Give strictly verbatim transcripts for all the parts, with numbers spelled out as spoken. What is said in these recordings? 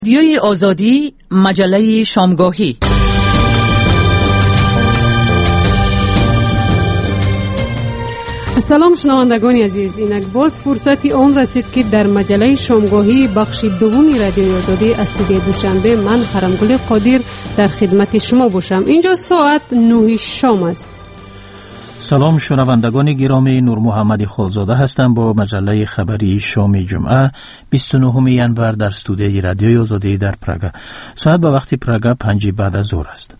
رادیوی آزادی، مجله شامگاهی. سلام شنوندگان عزیز، اینک باز فرصتی آن رسید که در مجله شامگاهی بخش دومی رادیوی آزادی استودیو دوشنبه من خرمگل قادر در خدمت شما باشم. اینجا ساعت نه شام است. سلام شنوندگان گرامی، نور محمد خالزاده هستم با مجله خبری شام جمعه بیست و نهم ژانویه در استودیوی رادیوی آزادی در پراگ. ساعت به وقت پراگ پنج بعد از ظهر است.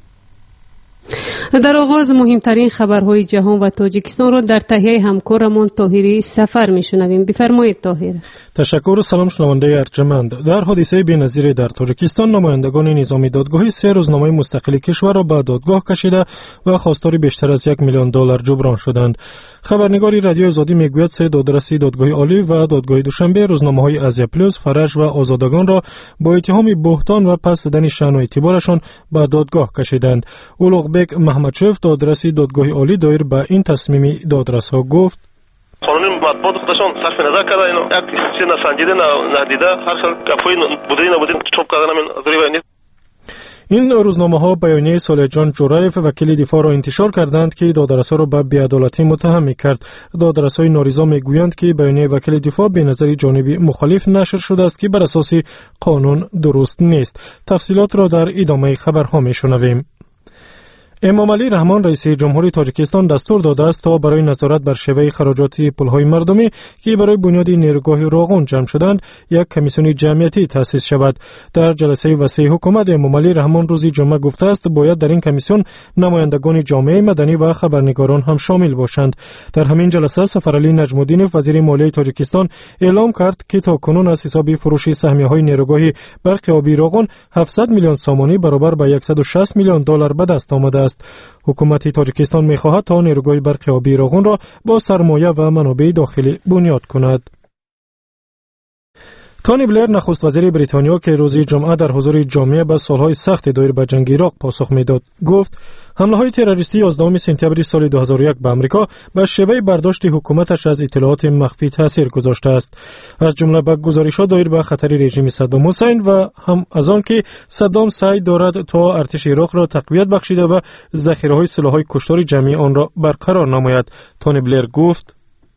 در آغاز مهمترین خبرهای جهان و تاجیکستان را در تهیه همکارمان طاهری سفر میشنویم. بفرمایید طاهر. تشکر و سلام شنونده ارجمند. در حادثه بی‌نظیر در تاجیکستان نمایندگان نظامی دادگاهی سه روزنامه مستقل کشور را به دادگاه کشیده و خواستار بیشتر از یک میلیون دلار جبران شدند. خبرنگاری رادیو آزادی میگوید سه دادرسی دادگاه عالی و دادگاه دوشنبه روزنامه‌های آزیا پلوس، فرج و آزادگان را با اتهام بهتان و پس دادن شأن و اعتبارشان به دادگاه کشیدند. اولوغبک محمدشوف دادرسی دادگاه عالی دایر به این تصمیم دادرس‌ها گفت: قانون مطبوعات خودشون صرف نظر کرده، اینو یک چیز نسنجیده ندیده، هر خیل گپای بوده نبوده چوب کردن همین ضروری نیست. این روزنامه ها بیانیه صالح جان جورایف وکیل دفاع را انتشار کردند که دادرس‌ها را به بی‌عدالتی متهم می‌کرد. دادرس‌های ناریضا میگویند که بیانیه وکیل دفاع به نظر جانبی مخالف نشر شده است که بر اساس قانون درست نیست. تفصیلات را در ادامه خبرها میشنویم. امام علی رحمان رئیس جمهوری تاجیکستان دستور داده است تا برای نظارت بر شیوه خراجات پول‌های مردمی که برای بنیاد نیروگاه راغون جمع شدند یک کمیسیون جمعیتی تأسیس شود. در جلسه وسیع حکومت امام علی رحمان روز جمعه گفته است باید در این کمیسیون نمایندگان جامعه مدنی و خبرنگاران هم شامل باشند. در همین جلسه سفرعلی نجم الدین وزیر مالیه تاجیکستان اعلام کرد که تاکنون از حساب فروش سهمیه‌های نیروگاه برق آبی راغون هفتصد میلیون سامانی برابر به صد و شصت میلیون دلار به دست آمده است. حکومت تاجیکستان می‌خواهد تا نیروگاه برق آبی راغون را با سرمایه و منابع داخلی بنیاد کند. تونی بلیر نخست وزیر بریتانیا که روز جمعه در حضور جامعه به سالهای سخت دایر به جنگ عراق پاسخ میداد گفت حمله‌های تروریستی یازدهم سپتامبر سال دو هزار و یک به آمریکا به شیوه برداشت حکومتش از اطلاعات مخفی تاثیر گذاشته است، از جمله به گزارش‌ها دایر به خطر رژیم صدام حسین و هم از آن که صدام سعی دارد تا ارتش عراق را تقویت بخشیده و ذخیره‌های سلاح‌های کشتار جمعی آن را برقرار نماید. تونی بلیر گفت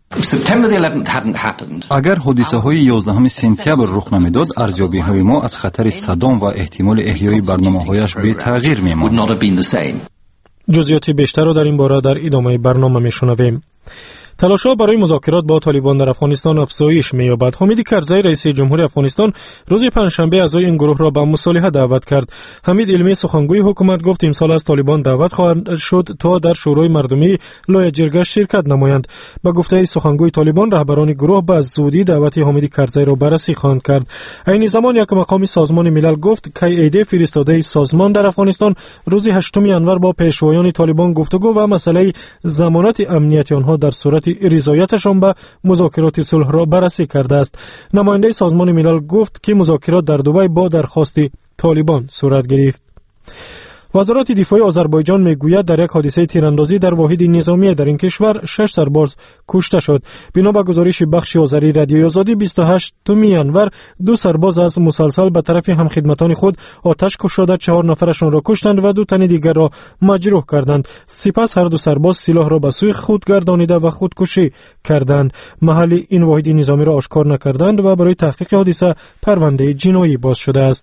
اگر حادثه های یازدهم سپتامبر رخ نمیداد، ارزیابی های ما از خطر صدام و احتمال احیای برنامه هایش به تغییر میماند. جزئیات بیشتر را در این باره در ادامه برنامه میشنویم. تلاش‌ها برای مذاکرات با طالبان در افغانستان افزایش می‌یابد. حمید کرزی رئیس جمهوری افغانستان روز پنجشنبه اعضای این گروه را به مصالحه دعوت کرد. حمید علمی سخنگوی حکومت گفت امسال از طالبان دعوت خواهد شد تا در شورای مردمی لایحه جرگه شرکت نمایند. به گفته سخنگوی طالبان رهبران گروه به زودی دعوت حمید کرزی را بررسی خواهند کرد. این زمان یک مقام سازمان ملل گفت که ایده فرستاده سازمان در افغانستان روز هشتم ژانویه با پیشوایان طالبان گفتگو و مسئله ضمانت امنیت آنها در صورت رضایتشان به مذاکرات صلح را بررسی کرده است. نماینده سازمان ملل گفت که مذاکرات در دبی با درخواست طالبان صورت گرفت. وزارت دفاع آذربایجان میگوید در یک حادثه تیراندازی در واحد نظامی در این کشور شش سرباز کشته شد. بنا به گزارش بخش آذری رادیوی آزادی بیست و هشتم ژانویه دو سرباز از مسلسل به طرف همخدمتان خود آتش کشیده چهار نفرشان را کشتند و دو تن دیگر را مجروح کردند. سپس هر دو سرباز سلاح را به سوی خود گردانیده و خودکشی کردند. محل این واحد نظامی را آشکار نکردند و برای تحقیق حادثه پرونده جنایی باز شده است.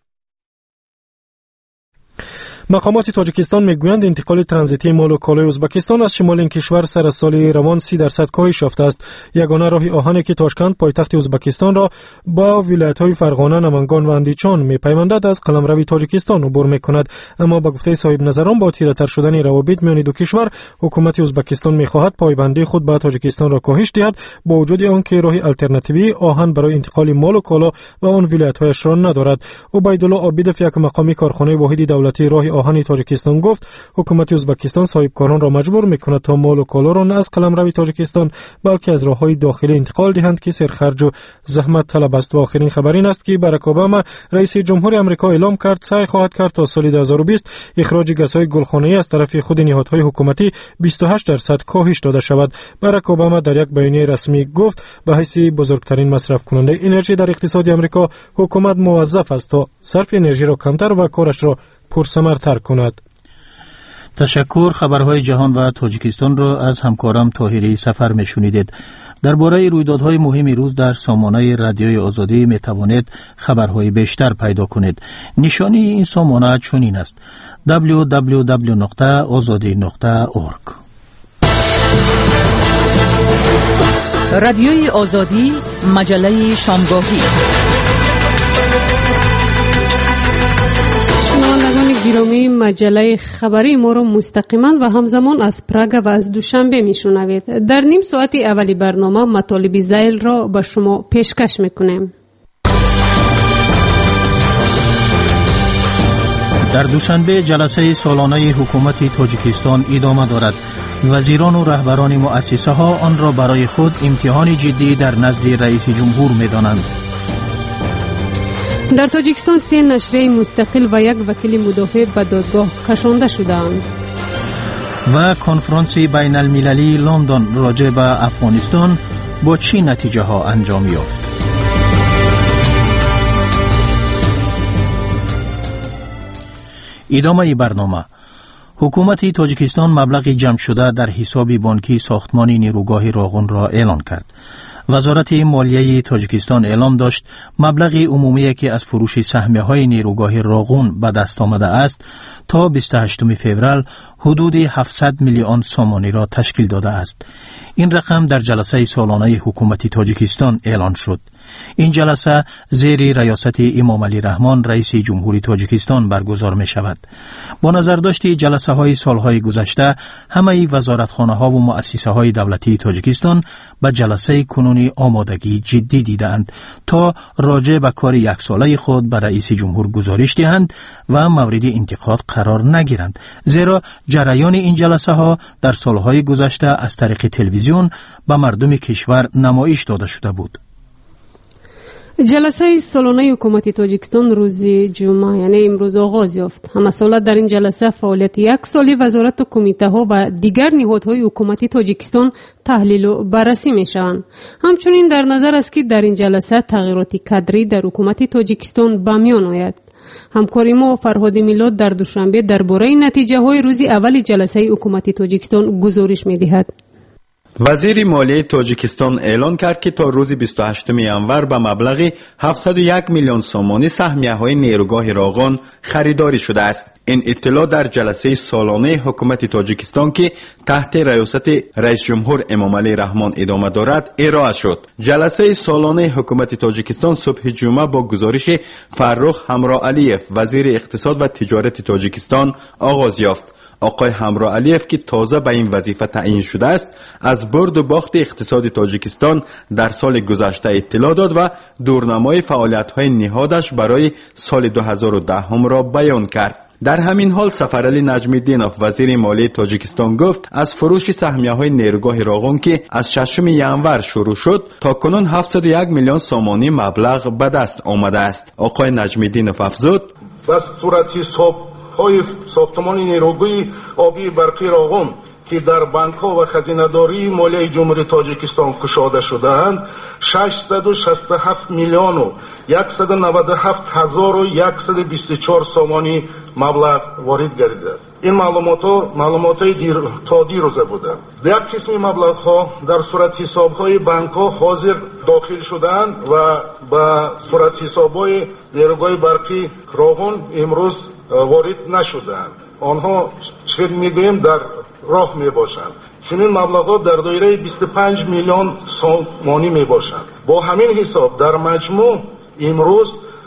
مقامات تاجیکستان میگویند انتقال ترانزیتی مال و کالای ازبکستان از شمال این کشور سر از سال روان سی درصد کاهش یافته است. یگانه راه آهنی که تاشکند پایتخت ازبکستان را با ولایت‌های فرغانه، نمنگان و اندیچان میپیوندد از قلمرو تاجیکستان عبور میکند. اما با گفته صاحب نظران با تیره‌تر شدن روابط میان دو کشور، حکومت ازبکستان میخواهد پایبندی خود به تاجیکستان را کاهش دهد با وجود آنکه راه آلترناتیوی آهن برای انتقال مال و کالا و آن ولایت‌هایش را ندارد. عبیدالله عابدов یک مقامی کارخانه واحد دولتی راه آهن تاجیکستان گفت حکومت ازبکستان صاحبکاران را مجبور میکند تا مال و کالا را نه از قلمرو تاجیکستان بلکه از راههای داخلی انتقال دهند که سرخرج و زحمت طلب است. و آخرین خبر این است که باراک اوباما رئیس جمهور آمریکا اعلام کرد سعی خواهد کرد تا سال دو هزار و بیست اخراج گازهای گلخانه‌ای از طرف خود نهادهای حکومتی بیست و هشت درصد کاهش داده شود. باراک اوباما در یک بیانیه رسمی گفت به حیث بزرگترین مصرف کننده انرژی در اقتصاد آمریکا حکومت موظف است تا صرف انرژی را کمتر و کارش را پرثمرتر کند. تشکر. خبرهای جهان و تاجیکستان را از همکارم طاهری سفر میشنیدید. درباره رویدادهای مهم روز در سامانه رادیوی آزادی می توانید خبرهای بیشتر پیدا کنید. نشانی این سامانه چنین است: دبلیو دبلیو دبلیو نقطه آزادی نقطه اورگ. رادیوی آزادی، مجله شامگاهی. شنوندگان گرامی، مجله خبری ما را مستقیما و همزمان از پراگ و از دوشنبه میشنوید. در نیم ساعت اولی برنامه مطالب ذیل را به شما پیشکش میکنیم. در دوشنبه جلسه سالانه حکومت تاجیکستان ادامه دارد. وزیران و رهبران مؤسسه ها آن را برای خود امتحان جدی در نزد رئیس جمهور می‌دانند. در تاجیکستان سه نشریه مستقل و یک وکیل مدافع به دادگاه کشانده شدند. و کنفرانس بین المللی لندن راجع به افغانستان با چه نتیجه ها انجام یافت؟ ادامه برنامه. حکومت تاجیکستان مبلغ جمع شده در حساب بانکی ساختمان نیروگاه راغون را اعلان کرد. وزارت مالیه تاجیکستان اعلام داشت مبلغ عمومی که از فروش سهمیه‌های نیروگاه راغون به دست آمده است تا بیست و هشتم فوریه حدود هفتصد میلیون سومانی را تشکیل داده است. این رقم در جلسه سالانه حکومت تاجیکستان اعلان شد. این جلسه زیر ریاست امام علی رحمان رئیس جمهوری تاجیکستان برگزار می شود. با نظرداشت جلسه های سالهای گذشته، همه وزارتخانه ها و مؤسسه های دولتی تاجیکستان به جلسه کنونی آمادگی جدی دیدند تا راجع به کار یک ساله خود به رئیس جمهور گزارش دهند و مورد انتقاد قرار نگیرند، زیرا جریان این جلسه ها در سالهای گذشته از طریق تلویزیون به مردم کشور نمایش داده شده بود. جلسه سالانه حکومت تاجیکستان روز جمعه یعنی امروز آغاز یافت. همسالت در این جلسه فعالیت یک سالی وزارت و کمیته ها و دیگر نهادهای حکومت تاجیکستان تحلیل و بررسی می شوند. همچنین در نظر است که در این جلسه تغییرات کادری در حکومت تاجیکستان به میان آید. همکار ما فرهاد میلاد در دوشنبه درباره نتیجه های روز اول جلسه حکومت تاجیکستان گزارش می دهد. وزیر مالیه تاجیکستان اعلان کرد که تا روز بیست و هشتم ژانویه به مبلغ هفتصد و یک میلیون سومانی سهمیه‌های نیروگاه راغون خریداری شده است. این اطلاع در جلسه سالانه حکومت تاجیکستان که تحت ریاست رئیس جمهور امام علی رحمان ادامه دارد ارائه شد. جلسه سالانه حکومت تاجیکستان صبح جمعه با گزارش فرخ همراه علیف وزیر اقتصاد و تجارت تاجیکستان آغاز یافت. آقای همراه علیف که تازه به این وظیفه تعیین شده است، از برد و باخت اقتصاد تاجیکستان در سال گذشته اطلاع داد و دورنمای فعالیت‌های نهادش برای سال دو هزار و ده هم را بیان کرد. در همین حال سفرعلی نجمی‌الدینوف وزیر مالیه تاجیکستان گفت از فروش سهمیه‌های نیروگاه راغون که از ششم ژانویه شروع شد تا کنون هفتصد و یک میلیون سومانی مبلغ به دست آمده است. آقای نجمی‌الدینوف افزود: در صورت حساب های ساختمان نیروگاه آبی برقی راغون که در بانک ها و خزینه‌داری مالیه جمهوری تاجیکستان گشاده شده‌اند ششصد و شصت و هفت میلیون و صد و نود و هفت هزار و صد و بیست و چهار سومانی مبلغ وارد گردیده است. این معلومات ها معلومات دیر تا دیروزه بوده. یک قسم مبلغ ها در صورت حساب های بانک ها حاضر داخل شدند و به صورت حساب های نیروگاه برقی راغون امروز وارد نشدند. آنها چه میگوییم در راه می باشند. چنین مبلغات در دایره بیست و پنج میلیون سومانی می باشند. با همین حساب در مجموع امروز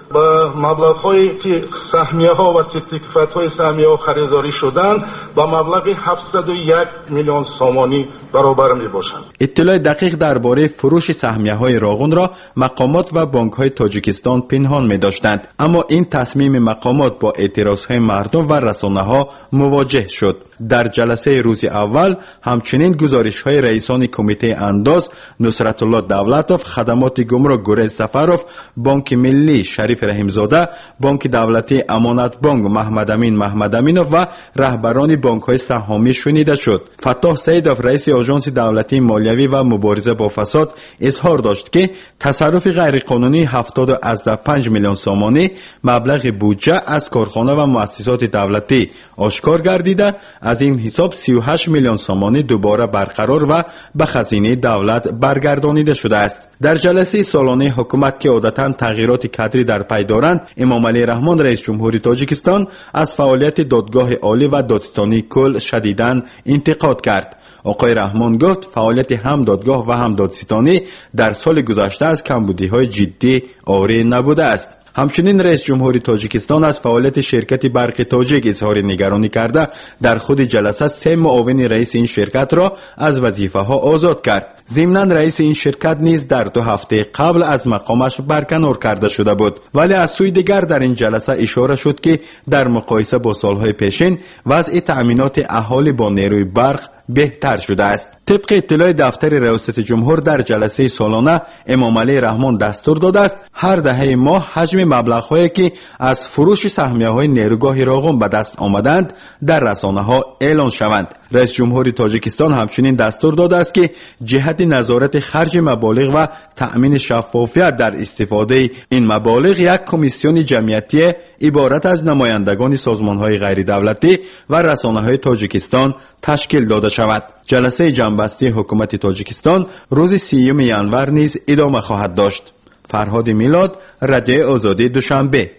با مبلغ‌هایی که سهمیه‌ها و سرتیفیکات‌های سهمیه‌ها خریداری شدند با مبلغ هفتصد و یک میلیون سومانی برابر می‌باشند. اطلاع دقیق درباره فروش سهمیه‌های راغون را مقامات و بانک‌های تاجیکستان پنهان می‌داشتند، اما این تصمیم مقامات با اعتراض‌های مردم و رسانه‌ها مواجه شد. در جلسه روز اول همچنین گزارش‌های رئیسان کمیته انداز نصرت الله دولتوف، خدمات گمرک گریز سفروف، بانک ملی شریف رحیمزاده، بانک دولتی امانت بانک محمد امین محمد امینوف و رهبران بانک‌های سهامی شنیده شد. فتاح سیدوف رئیس آژانس دولتی مالیوی و مبارزه با فساد اظهار داشت که تصرف غیرقانونی هفتاد و پنج میلیون سومانی مبلغ بودجه از کارخانه و مؤسسات دولتی آشکار گردیده، از این حساب سی و هشت میلیون سومانی دوباره برقرار و به خزینه دولت برگردانیده شده است. در جلسه سالانه حکومت که عادتاً تغییرات کادری در پی دارند، امام علی رحمان رئیس جمهوری تاجیکستان از فعالیت دادگاه عالی و دادستانی کل شدیداً انتقاد کرد. آقای رحمان گفت فعالیت هم دادگاه و هم دادستانی در سال گذشته از کمبودی‌های جدی عاری نبوده است. همچنین رئیس جمهوری تاجیکستان از فعالیت شرکت برق تاجیک اظهار نگرانی کرده در خود جلسه سه معاون رئیس این شرکت را از وظیفه ها آزاد کرد. ضمناً رئیس این شرکت نیز در دو هفته قبل از مقامش برکنار کرده شده بود، ولی از سوی دیگر در این جلسه اشاره شد که در مقایسه با سالهای پیشین وضع تأمینات اهالی با نیروی برق بهتر شده است. طبق اطلاع دفتر ریاست جمهور در جلسه سالانه امام علی رحمان دستور داده است هر دهه ماه حجم مبلغ‌هایی که از فروش سهمیه‌های نیروگاه راغون به دست آمدند در رسانه‌ها اعلان شوند. رئیس جمهوری تاجیکستان همچنین دستور داده است که جهت نظارت خرج مبالغ و تأمین شفافیت در استفاده این مبالغ یک کمیسیون جمعیتی عبارت از نمایندگان سازمان‌های غیر دولتی و رسانه‌های تاجیکستان تشکیل داده شود. جلسه جنبسته حکومت تاجیکستان روز سیوم ژانویه نیز ادامه خواهد داشت. فرهاد میلاد، رادیو آزادی دوشنبه.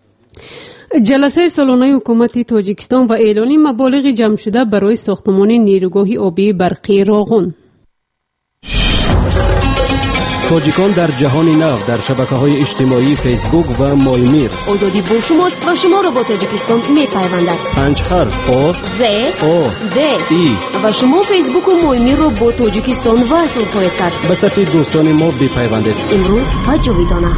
جلسه سالانه حکومت تاجیکستان و اعلان مبالغ جمع شده برای ساختمان نیروگاه آبی برقی راغون. تاجیکان در جهان نو در شبکه‌های اجتماعی فیسبوک و مایمیر. آزادی با شماست و شما را با تاجیکستان می‌پیوندد. پنج حرف آ ز او د ای و شما فیسبوک و مایمیر را با تاجیکستان وصل خواهید کرد. به صفحه دوستان ما بپیوندید. امروز و جاویدانه.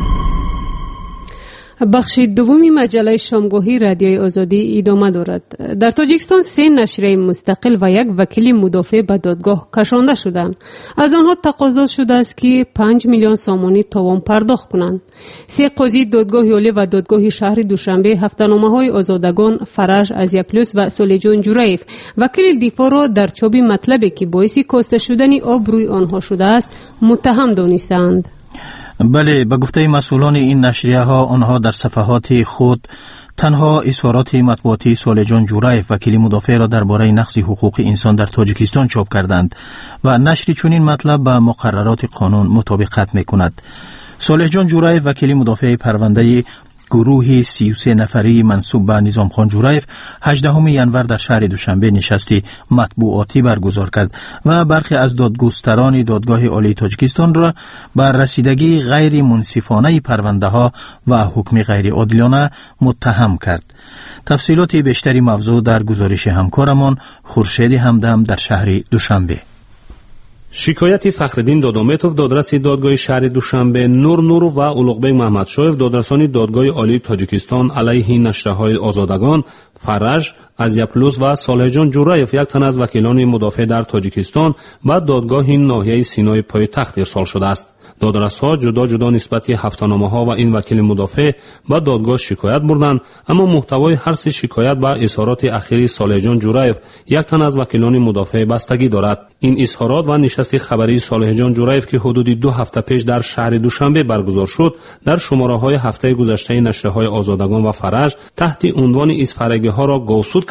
بخش دومی مجله شامگاهی رادیوی آزادی ادامه دارد. در تاجیکستان سه نشریه مستقل و یک وکیل مدافع به دادگاه کشانده شدند. از آنها تقاضا شده است که پنج میلیون سومانی تاوان پرداخت کنند. سه قاضی دادگاه عالی و دادگاه شهر دوشنبه هفته‌نامه‌های آزادگان فرج ازیپلوس و سلیجان جورایف وکیل دفاع را در چوب مطلبی که باعث کاسته شدن آب روی آنها شده است متهم دانستند. بله، به گفته مسئولان این نشریه ها آنها در صفحات خود تنها اظهارات مطبوعاتی سلیجان جورایف وکیل مدافع را درباره نقض حقوق انسان در تاجیکستان چاپ کردند و نشر چنین مطلب به مقررات قانون مطابقت میکند. سلیجان جورایف وکیل مدافع پرونده گروه سی و سه نفری منسوب به نظام خان جورایف هجدهم ژانویه در شهر دوشنبه نشستی مطبوعاتی برگزار کرد و برخی از دادگستران دادگاه عالی تاجیکستان را بر رسیدگی غیر منصفانه پرونده ها و حکم غیر عادلانه متهم کرد. تفصیلات بیشتری موضوع در گزارش همکارمان خورشید همدم در شهر دوشنبه. شکایت فخرالدین دادامیتوف دادرس دادگاه شهر دوشنبه، نور نور و اولوغبک محمدشایف دادرسان دادگاه عالی تاجیکستان علیه نشریه‌های آزادگان فرج ازیپلوس و سلیجان جورایف یک تن از وکیلان مدافع در تاجیکستان و دادگاه ناحیه سینای پایتخت ارسال شده است. دادرس‌ها جدا جدا نسبت هفته‌نامه‌ها و این وکیل مدافع با دادگاه شکایت بردند، اما محتوای هر سه شکایت و اظهارات اخیری سلیجان جورایف یک تن از وکیلان مدافع بستگی دارد. این اظهارات و نشست خبری سلیجان جورایف که حدود دو هفته پیش در شهر دوشنبه برگزار شد، در شماره‌های هفته گذشته نشریه‌های آزادگان و فرج تحت عنوان اسفرگی‌ها را گوسود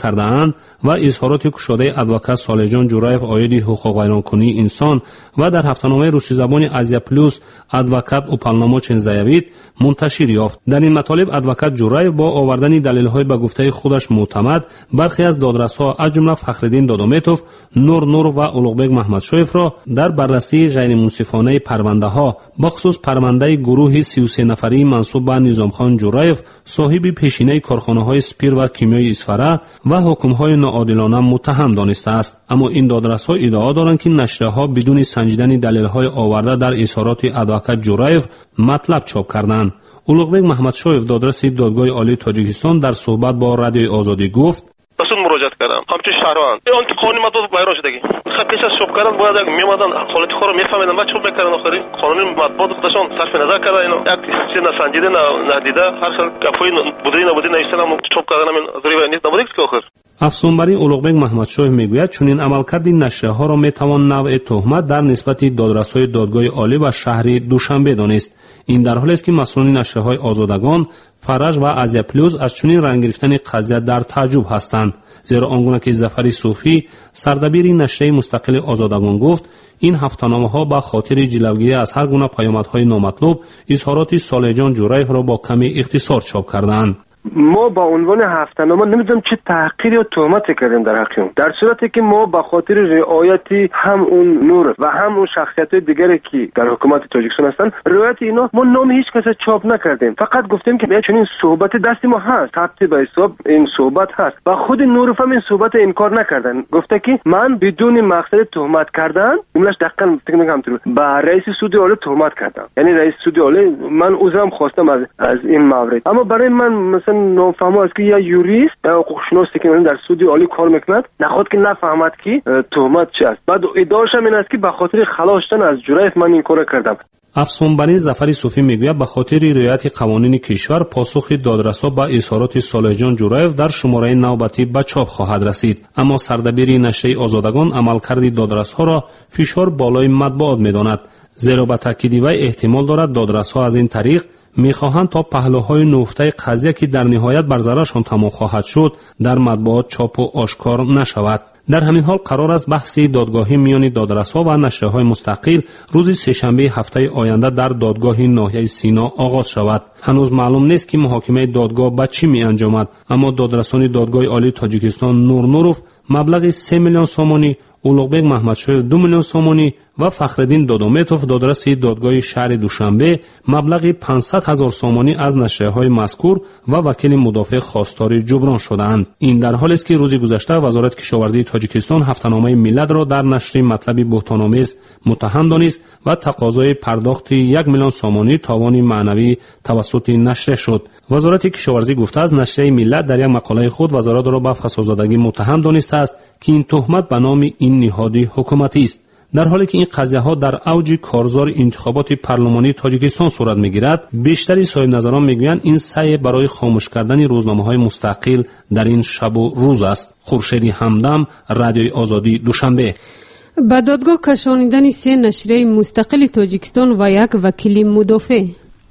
کرده‌اند و اظهارات کشاده ادوکات صالح جان جورایف آید حقوق ویرانکنی انسان و در هفته‌نامه روسی زبان آزیا پلوس ادوکات اوپالناموچن زایوید منتشر یافت. در این مطالب ادوکات جورایف با آوردن دلایل‌های به گفته خودش معتمد برخی از دادرس‌ها از جمله فخرالدین دادومتوف، نور نور و اولوغبک محمدشویف را در بررسی غیر منصفانه پرونده‌ها بخصوص پرونده گروه سی و سه نفری منسوب به نظامخان جورایف صاحب پیشینه کارخانه‌های سپیر و کیمیای اسفره و حکم‌های ناعادلانه متهم دانسته است. اما این دادرس‌ها ادعا دارند که نشریه‌ها بدون سنجیدن دلایل‌های آورده در اظهارات ادوکات جورایف مطلب چاپ کردند. اولوغبک محمدشویف دادرس دادگاه عالی تاجیکستان در صحبت با رادیو آزادی گفت: مسئول مراجعت کردم همچون شهروند اون که قانون مطبوع بیرون شدگی خب پیش از چاپ کردن باید یک میومدن حالت خود رو میفهمیدن و چاپ میکردن. آخری قانون مطبوع خودشون صرف نظر کردن اینو یک چیز نسنجیده ندیده هر سال گپای بودی نبودی نوشتن هم چاپ کردن همین ضریبه نیست نبوده که آخر. افسونبری اولوغبک محمدشویف میگوید چنین عملکرد نشریه‌ها را میتوان نوع تهمت در نسبت دادرس‌های دادگاه عالی و شهر دوشنبه دانست. این در حالی است که مسئولان نشریه‌های آزادگان فرج و آزیا پلوس از چنین رنگ گرفتن قضیه در تعجب هستند، زیرا آنگونه که ظفری صوفی سردبیر نشریه مستقل آزادگان گفت این هفته‌نامه‌ها با خاطر جلوگیری از هر گونه پیامدهای نامطلوب اظهارات صالح جان جورایف را با کمی اختصار چاپ کردند. ما با عنوان هفته‌نامه نمیدونم چه تحقیر یا تهمت کردیم در حق اون، در صورتی که ما به خاطر رعایتی هم اون نور و هم اون شخصیت‌های دیگری که در حکومت تاجیکستان هستن رعایت اینا ما نام هیچ کس چاپ نکردیم، فقط گفتیم که چون این صحبت دست ما هست ثبت به حساب این صحبت هست و خود نور هم این صحبت انکار نکردن، گفته که من بدون مقصد تهمت کردن جمله‌اش دقیقاً فکر می‌کنم با رئیس سود عالی تهمت کردم، یعنی رئیس سود عالی من عذرم خواستم از از این مورد، اما برای من مثلا نفهمه است که یا یوریست یا حقوقشناسی که در سود عالی کار میکند نخواد که نفهمد که تهمت چی است. بعد ادعاش هم این است که به خاطر خلاص شدن از جورایف من این کار کردم. افسونبری ظفری صوفی میگوید به خاطر رعایت قوانین کشور پاسخ دادرس‌ها با اظهارات صالح جان جورایف در شماره نوبتی به چاپ خواهد رسید، اما سردبیر نشریه آزادگان عملکرد دادرس‌ها را فشار بالای مطبوعات میداند، زیرا به تاکید وی احتمال دارد دادرس‌ها از این طریق میخواهند تا پهلوهای نفته قضیه که در نهایت بر ضررشان تمام خواهد شد در مطبوعات چاپ و آشکار نشود. در همین حال قرار است بحثی دادگاهی میان دادرس‌ها و نشریه‌های مستقل روز سه‌شنبه هفته آینده در دادگاه ناحیه سینا آغاز شود. هنوز معلوم نیست که محاکمه دادگاه به چی می‌انجامد، اما دادرسان دادگاه عالی تاجیکستان نور نوروف مبلغ سه میلیون سومانی، اولوغبک محمدشویف دو میلیون سومانی و فخرالدین دادومتوف دادرس دادگاه شهر دوشنبه مبلغ پانصد هزار سومانی از نشریه‌های مذکور و وکیل مدافع خواستار جبران شده‌اند. این در حالی است که روز گذشته وزارت کشاورزی تاجیکستان هفته‌نامه ملت را در نشر مطلب بهتان‌آمیز متهم دانست و تقاضای پرداخت یک میلیون سومانی تاوان معنوی توسط نشریه شد. وزارت کشاورزی گفته است نشریه ملت در یک مقاله خود وزارت را به فسادزدگی متهم دانسته است که این تهمت به نام این نهاد حکومتی است، در حالی که این قضیه ها در اوج کارزار انتخابات پارلمانی تاجیکستان صورت میگیرد. بیشتری صاحب نظران میگویند این سعی برای خاموش کردن روزنامه های مستقل در این شب و روز است. خورشیدی همدم، رادیوی آزادی، دوشنبه. به دادگاه کشانیدن سه نشریه مستقل تاجیکستان و یک وکیل مدافع.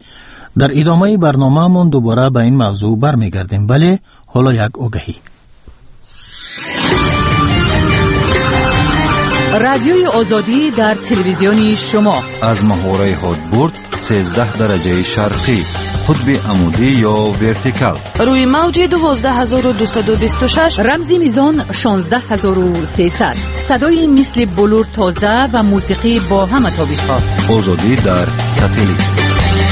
در ادامه برنامه‌مون دوباره به این موضوع برمیگردیم، ولی حالا یک آگهی. رادیوی آزادی در تلویزیونی شما از محوره هادبورد سیزده درجه شرقی، قطب عمودی یا ورتیکال، روی موج دوازده هزار و دویست و بیست و شش، رمزی میزان شانزده هزار و سیصد، صدای مثل بلور تازه و موسیقی با همه تابش‌ها. آزادی در ساتلیت.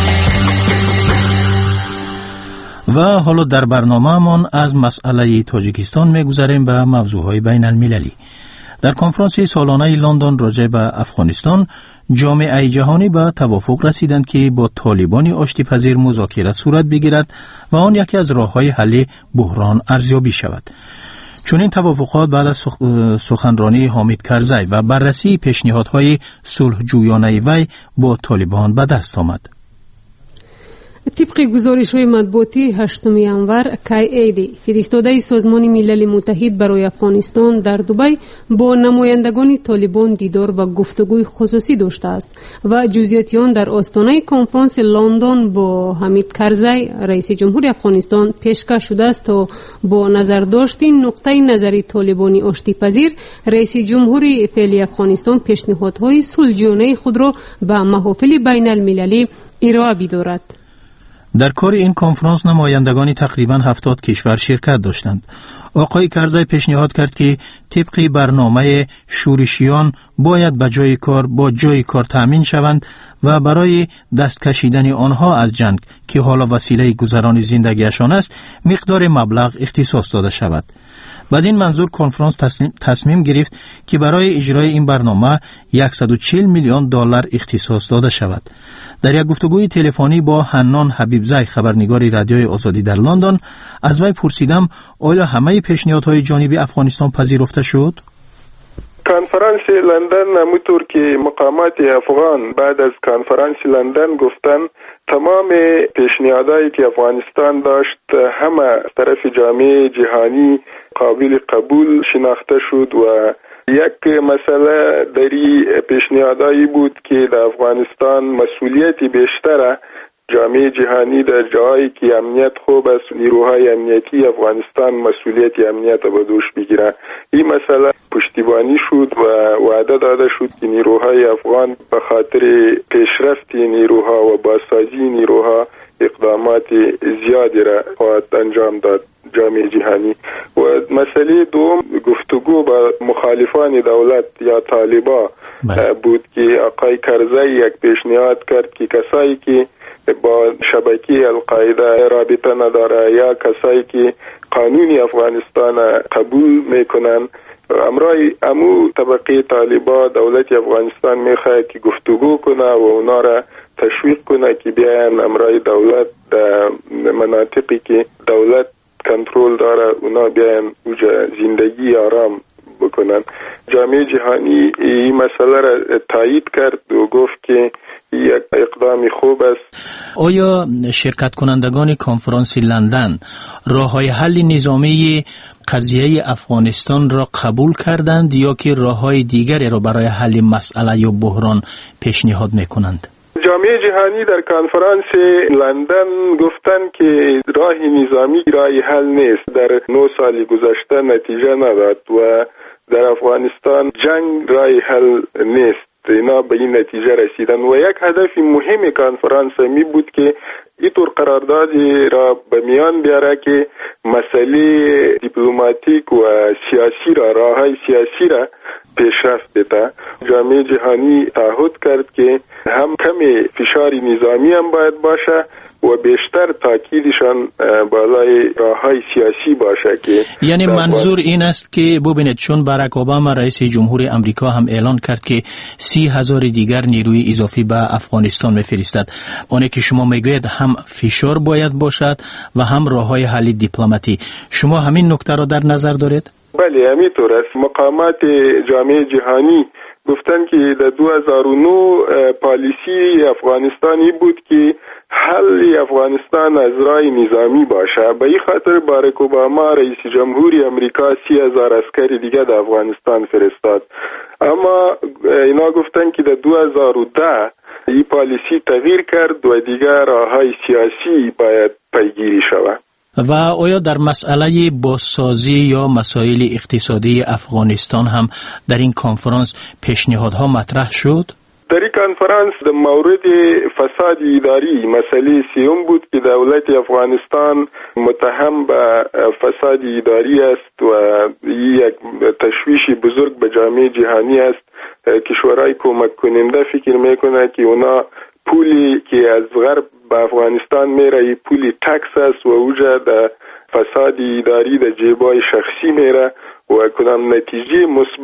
و حالا در برنامه‌مان از مسئله تاجیکستان می‌گذریم به موضوعهای بین المللی. در کنفرانس سالانه لندن راجع به افغانستان، جامعه جهانی به توافق رسیدند که با طالبان آشتی‌پذیر مذاکرات صورت بگیرد و آن یکی از راه‌های حل بحران ارزیابی شود. چون این توافقات بعد از سخنرانی حامد کرزی و بررسی پیشنهادهای صلح‌جویانه وی با طالبان به دست آمد. طبق گزارش‌های مطبوعاتی هشتم ژانویه کی ایدی فرستاده سازمان ملل متحد برای افغانستان در دبی با نمایندگان طالبان دیدار و گفتگوی خصوصی داشته است و جزئیات آن در آستانه کنفرانس لندن با حمید کرزی رئیس جمهور افغانستان پیشکش شده است تا با نظر داشتن نقطه نظری طالبانی آشتی‌پذیر رئیس جمهور فعلی افغانستان پیشنهادهای صلح‌جویانه خود را به محافل بین المللی ارائه بدارد. در کار این کنفرانس نمایندگان تقریباً هفتاد کشور شرکت داشتند. آقای کرزی پیشنهاد کرد که طبق برنامه شورشیان باید به جای کار با جای کار تأمین شوند و برای دست کشیدن آنها از جنگ که حالا وسیله گذران زندگیشان است مقدار مبلغ اختصاص داده شود. بدین منظور کنفرانس تصمیم, تصمیم گرفت که برای اجرای این برنامه صد و چهل میلیون دلار اختصاص داده شود. در یک گفتگوی تلفنی با حنان حبیبزی خبرنگار رادیوی آزادی در لندن از وی پرسیدم آیا همه پیشنهادهای جانبی افغانستان پذیرفته شد؟ کنفرانس لندن همونطور که مقامات افغان بعد از کنفرانس لندن گفتن تمام پیشنهادهایی که افغانستان داشت همه از طرف جامعه جهانی قابل قبول شناخته شد و یک مسئله دری پیشنهادهایی بود که در افغانستان مسئولیتی بیشتره جامعه جهانی در جایی که امنیت خوب است نیروهای امنیتی افغانستان مسئولیت امنیت به دوش بگیرن. این مسئله پشتیبانی شد و وعده داده شد که نیروهای افغان به خاطر پیشرفت نیروها و بازسازی نیروها اقدامات زیادی را خواهد انجام داد جامعه جهانی. و مسئله دوم گفتگو با مخالفان دولت یا طالبا بود که آقای کرزی یک پیشنهاد کرد که کسایی که با شبکه القاعده رابطه نداره یا کسایی که قانون افغانستان قبول میکنن امرای امو طبقه طالبا دولت افغانستان میخواد که گفتگو کنه و اونا را تشویق کنه که بیاین امرای دولت در مناطقی که دولت کنترل داره اونا بیاین اوجا زندگی آرام بکنن. جامعه جهانی این مسئله را تایید کرد و گفت که یک اقدام خوب است. آیا شرکت کنندگان کنفرانس لندن راه‌های حل نظامی قضیه افغانستان را قبول کردند یا که راه‌های دیگری را برای حل مسئله یا بحران پیشنهاد می‌کنند؟ جامعه جهانی در کنفرانس لندن گفتن که راه نظامی راه حل نیست. در نه سال گذشته نتیجه نداد و در افغانستان جنگ راه حل نیست. اینا به این نتیجه رسیدن و یک هدف مهم کنفرانس می بود که اینطور قراردادی را به میان بیاره که مسئله دیپلماتیک و سیاسی را راههای سیاسی را پیشرفت بده. جامعه جهانی تعهد کرد که هم کم فشار نظامی هم باید باشه و بیشتر تاکیدشان بالای راههای سیاسی باشه که یعنی منظور این است که ببینید چون باراک اوباما رئیس جمهور امریکا هم اعلان کرد که سی هزار دیگر نیروی اضافی به افغانستان میفرستد، آنه که شما میگوید هم فشار باید باشد و هم راههای حل دیپلماتی، شما همین نکته را در نظر دارید؟ بله همینطور است. مقامات جامعه جهانی گفتن که در دو هزار و نه پالیسی افغانستانی بود که حل افغانستان از راه نظامی باشه. به این خاطر باراک اوباما رئیس جمهوری امریکا سی هزار عسکر دیگه در افغانستان فرستاد. اما اینا گفتن که در دو هزار و ده این پالیسی تغییر کرد و دیگه راههای سیاسی باید پیگیری شود. و آیا در مسئله بازسازی یا مسائل اقتصادی افغانستان هم در این کنفرانس پیشنهادها مطرح شد؟ در این کنفرانس در مورد فساد اداری مسئله سیوم بود که دولت افغانستان متهم به فساد اداری است و یک تشویش بزرگ به جامعه جهانی است. کشورهای کمک کننده فکر میکنه که اونا پولی که از غرب به افغانستان میره پولی تکس است و اوجا در فساد اداری در جیبای شخصی میره و کدام نتیجه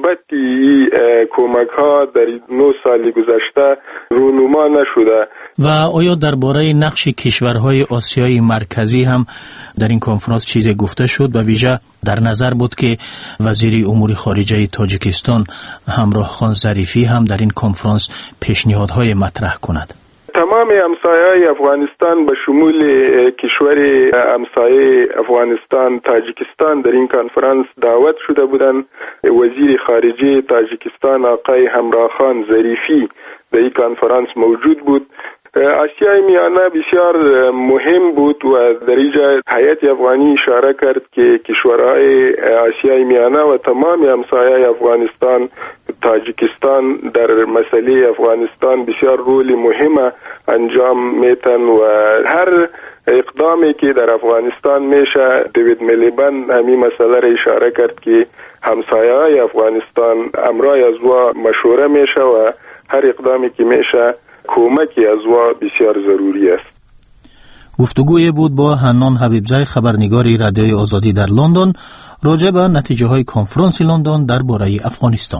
مثبتی کمک ها در نه سال گذشته رونما نشده. و آیا درباره نقش کشورهای آسیای مرکزی هم در این کنفرانس چیزی گفته شد؟ و ویژه در نظر بود که وزیر امور خارجه تاجیکستان همراه خان ظریفی هم در این کنفرانس پیشنهادهای مطرح کند. تمام همسایه‌های افغانستان به شمول کشور همسایه افغانستان تاجیکستان در این کنفرانس دعوت شده بودند. وزیر خارجه تاجیکستان آقای همراه خان ظریفی در این کنفرانس موجود بود. آسیای میانه بسیار مهم بود و در اینجا هیئت افغانی اشاره کرد که کشورهای آسیای میانه و تمام همسایه‌های افغانستان تاجیکستان در مسئله افغانستان بسیار رول مهم انجام میتن و هر اقدامی که در افغانستان میشه دیوید میلیبند همین مسئله را اشاره کرد که همسایه‌های افغانستان امرای از وا مشوره میشه و هر اقدامی که میشه کمکی از وا بسیار ضروری است. گفتگوی بود با حنان حبیبزای خبرنگاری رادیوی آزادی در لندن راجع به نتیجه های کنفرانس لندن درباره افغانستان.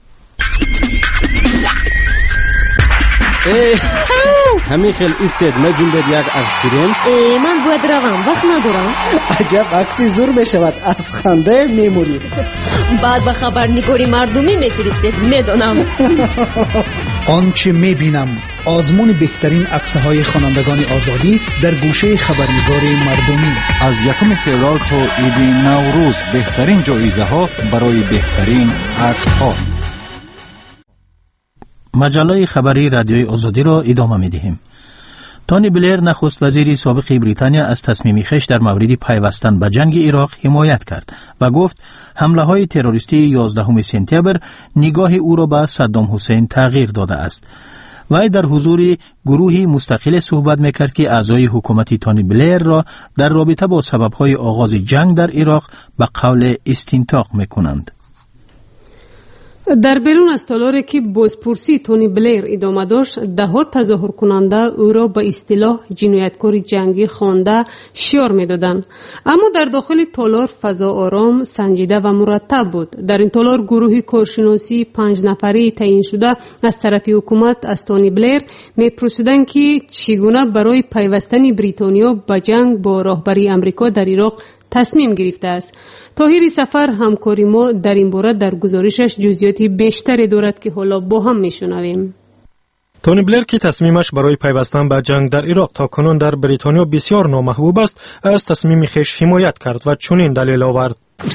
همین خیلی ایستد مجون بد یک عکس گیریم. من باید روم وقت ندارم. عجب عکسی زور بشود از خنده میموری. بعد به خبرنگاری مردمی میفرستید میدونم. آنچه میبینم آزمون بهترین عکس‌های خوانندگان آزادی در گوشه خبرنگاری مردمی. از یکم فوریه تا عید نوروز بهترین جایزه ها برای بهترین عکس ها. مجله خبری رادیوی آزادی را ادامه می‌دهیم. تونی بلیر نخست وزیر سابق بریتانیا از تصمیم خویش در مورد پیوستن به جنگ عراق حمایت کرد و گفت حمله های تروریستی یازدهم سپتامبر نگاه او را به صدام حسین تغییر داده است. وی در حضور گروهی مستقل صحبت میکرد که اعضای حکومت تونی بلیر را در رابطه با سبب‌های آغاز جنگ در عراق به قول استنتاق میکنند. در بیرون از تالاری که بازپرسی تونی بلیر ادامه داشت، ده ها تظاهر کننده او را به اصطلاح جنایتکار جنگی خوانده شعار میدادند. اما در داخل تالار فضا آرام، سنجیده و مرتب بود. در این تالار گروهی کارشناسی پنج نفری تعیین شده از طرف حکومت از تونی بلیر میپرسیدند که چگونه برای پیوستن بریتانیا به جنگ با راهبری امریکا در عراق تصمیم گرفته است. طاهر سفر همکاری ما در این باره در گزارشش جزئیاتی بیشتری دارد که حالا با هم میشنویم. تونی بلیر که تصمیمش برای پیوستن به جنگ در عراق تا کنون در بریتانیا بسیار نامحبوب است، از تصمیم خویش حمایت کرد و چنین دلیل آورد.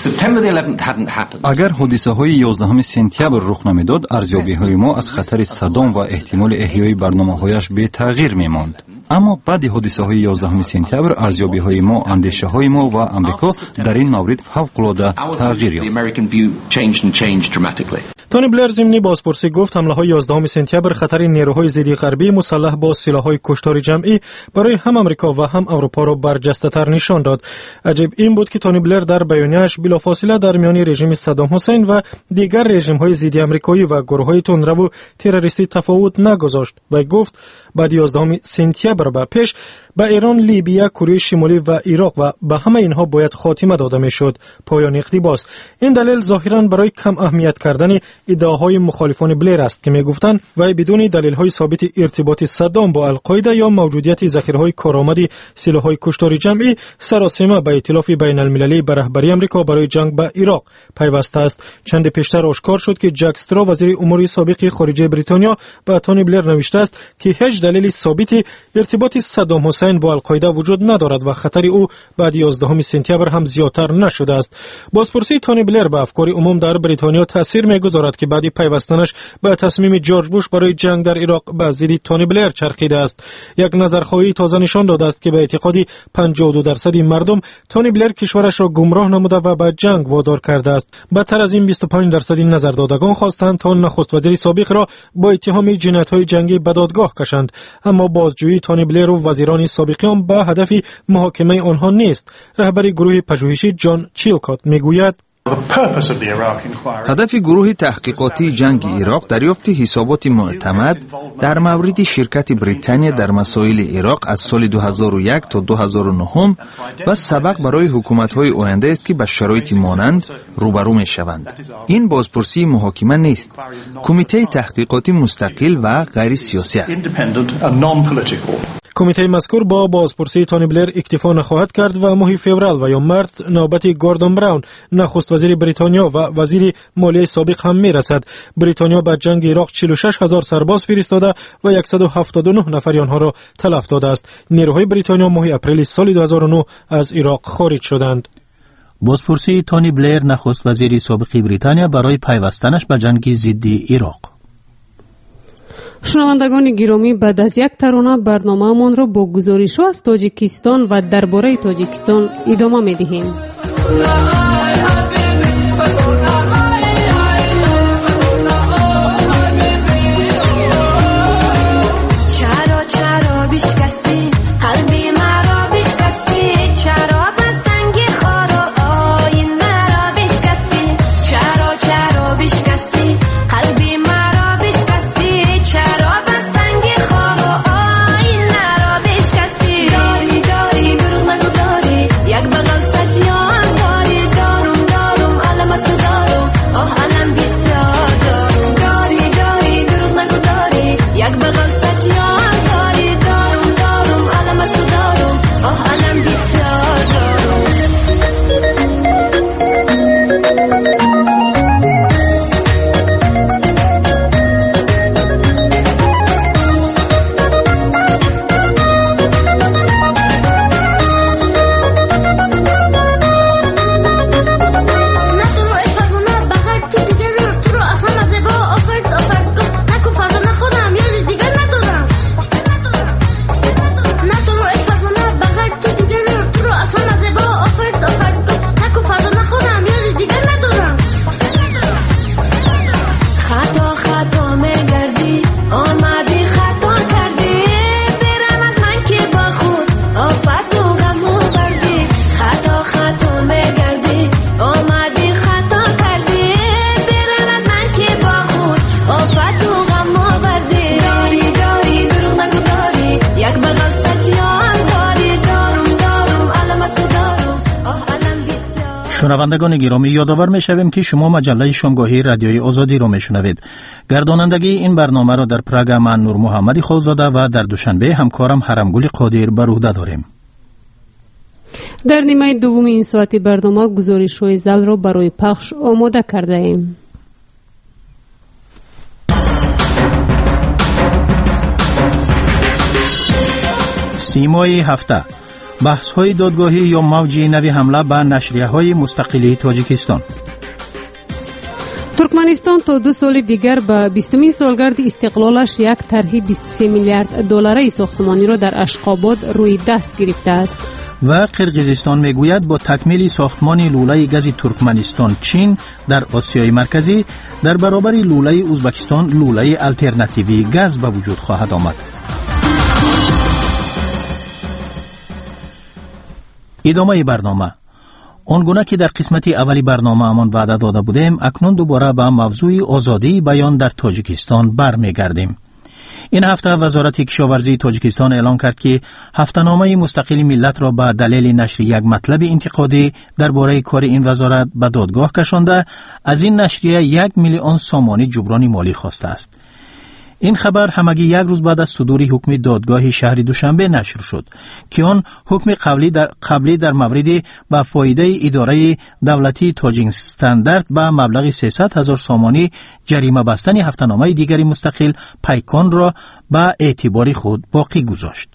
اگر حادثه های یازدهم سپتامبر رخ نمیداد، ارزیابی های ما از خطر صدام و احتمال احیای برنامه هایش به تغییر میماند. اما بعد حادثه های یازدهم سپتامبر ارزیابی های ما، اندیشه های ما و امریکا در این مورد فوق العاده تغییر یافت. تونی بلیر ضمن بازپرسی گفت حمله های یازدهم سپتامبر خطر نیروهای ضد غربی مسلح با سلاح‌های کشتار جمعی برای هم امریکا و هم اروپا را برجسته‌تر نشان داد. عجیب این بود که تونی بلیر در بیانیه‌اش بلافاصله در میان رژیم صدام حسین و دیگر رژیم‌های ضد آمریکایی و گروه‌های تندرو تروریستی تفاوت نگذاشت و گفت بعد یازدهم سپتامبر به پیش به ایران، لیبیا، کره شمالی و عراق و به همه اینها باید خاتمه داده میشد. پایان اقتباس. این دلیل ظاهراً برای کم اهمیت کردن ادعاهای مخالفان بلیر است که میگفتند وی بدون دلیل‌های ثابت ارتباط صدام با القاعده یا موجودیت ذخیره‌های کارآمد سلاح‌های کشتار جمعی سراسیمه به ائتلاف بین‌المللی به رهبری آمریکا برای جنگ با عراق پیوسته است. چند پیشتر آشکار شد که جک استرا وزیر امور سابق خارجه بریتانیا به تونی بلیر نوشته است که هیچ دلیل ثابت ارتباط صدام حسین با القاعده وجود ندارد و خطر او بعد یازدهم سپتامبر هم زیادتر نشده است. بازپرسی تونی بلیر به افکار عموم در بریتانیا تاثیر می‌گذارد که بعد پیوستنش به تصمیم جورج بوش برای جنگ در عراق به ضد تونی بلیر چرخیده است. یک نظرخواهی تازه نشان داده است که به اعتقاد پنجاه و دو درصد مردم تونی بلیر کشورش را گمراه نموده و به جنگ وادار کرده است. بدتر از این بیست و پنج درصد نظردادگان خواستند تا نخست وزیر سابق را با اتهام جنایت‌های جنگی به دادگاه کشند، اما بازجویی تونی بلیر و وزیران سابقین به هدف محاکمه آنها نیست. رهبر گروه پژوهشی جان چیلکات میگوید هدف گروه تحقیقاتی جنگ عراق دریافت حسابات معتمد در مورد شرکت بریتانیا در مسائل عراق از سال دو هزار و یک تا دو هزار و نه و سبق برای حکومت‌های آینده است که به شرایط مانند روبرو می‌شوند. این بازپرسی محاکمه نیست. کمیته تحقیقاتی مستقل و غیر سیاسی است. کمیته مذکور با بازپرسی تونی بلیر اکتفا نخواهد کرد و ماه فوریه و یا مارس نوبت گوردون براون نخست وزیر بریتانیا و وزیر مالیه سابق هم میرسد. بریتانیا به جنگ عراق چهل و شش هزار سرباز فرستاده و صد و هفتاد و نه نفر آنها را تلف داده است. نیروهای بریتانیا ماه اپریل سال دو هزار و نه از عراق خارج شدند. بازپرسی تونی بلیر نخست وزیر سابق بریتانیا برای پیوستنش به جنگ ضد عراق. شنوندگان گرامی، بعد از یک ترانه برنامه‌مان را با گزارش از تاجیکستان و درباره تاجیکستان ادامه می‌دهیم. شنوندگان گرامی، یادآور می‌شویم که شما مجله شامگاهی رادیوی آزادی را میشنوید. گردانندگی این برنامه را در پراگ من نور محمدی خالزاده و در دوشنبه همکارم حرمگل قادر بر عهده داریم. در نیمه دوم این ساعتی برنامه گزارش‌های زل را برای پخش آماده کرده ایم. سیمای هفته، بحث های دادگاهی یا موج نوی حمله به نشریه های مستقلی تاجیکستان. ترکمنستان تا دو سال دیگر به بیستمین سالگرد استقلالش یک طرح بیست و سه میلیارد دلاری ساختمانی را در اشخاباد روی دست گرفته است. و قرقیزستان میگوید با تکمیل ساختمان لوله گاز ترکمنستان چین در آسیای مرکزی در برابر لوله ازبکستان لوله الترناتیوی گاز به وجود خواهد آمد. ادامه برنامه. آنگونه که در قسمت اولی برنامه امان وعده داده بودیم، اکنون دوباره به موضوع آزادی بیان در تاجیکستان برمیگردیم. این هفته وزارت کشاورزی تاجیکستان اعلام کرد که هفته‌نامه مستقل ملت را به دلیل نشر یک مطلب انتقادی درباره کار این وزارت به دادگاه کشانده، از این نشریه یک میلیون سامانی جبران مالی خواسته است. این خبر همگی یک روز بعد از صدور حکم دادگاه شهر دوشنبه نشر شد که آن حکم قبلی در قبلی در مورد به فایده اداره دولتی تاجیک استاندارد به مبلغ سیصد هزار سامانی جریمه بستن هفته‌نامه دیگری مستقل پیکان را به اعتبار خود باقی گذاشت.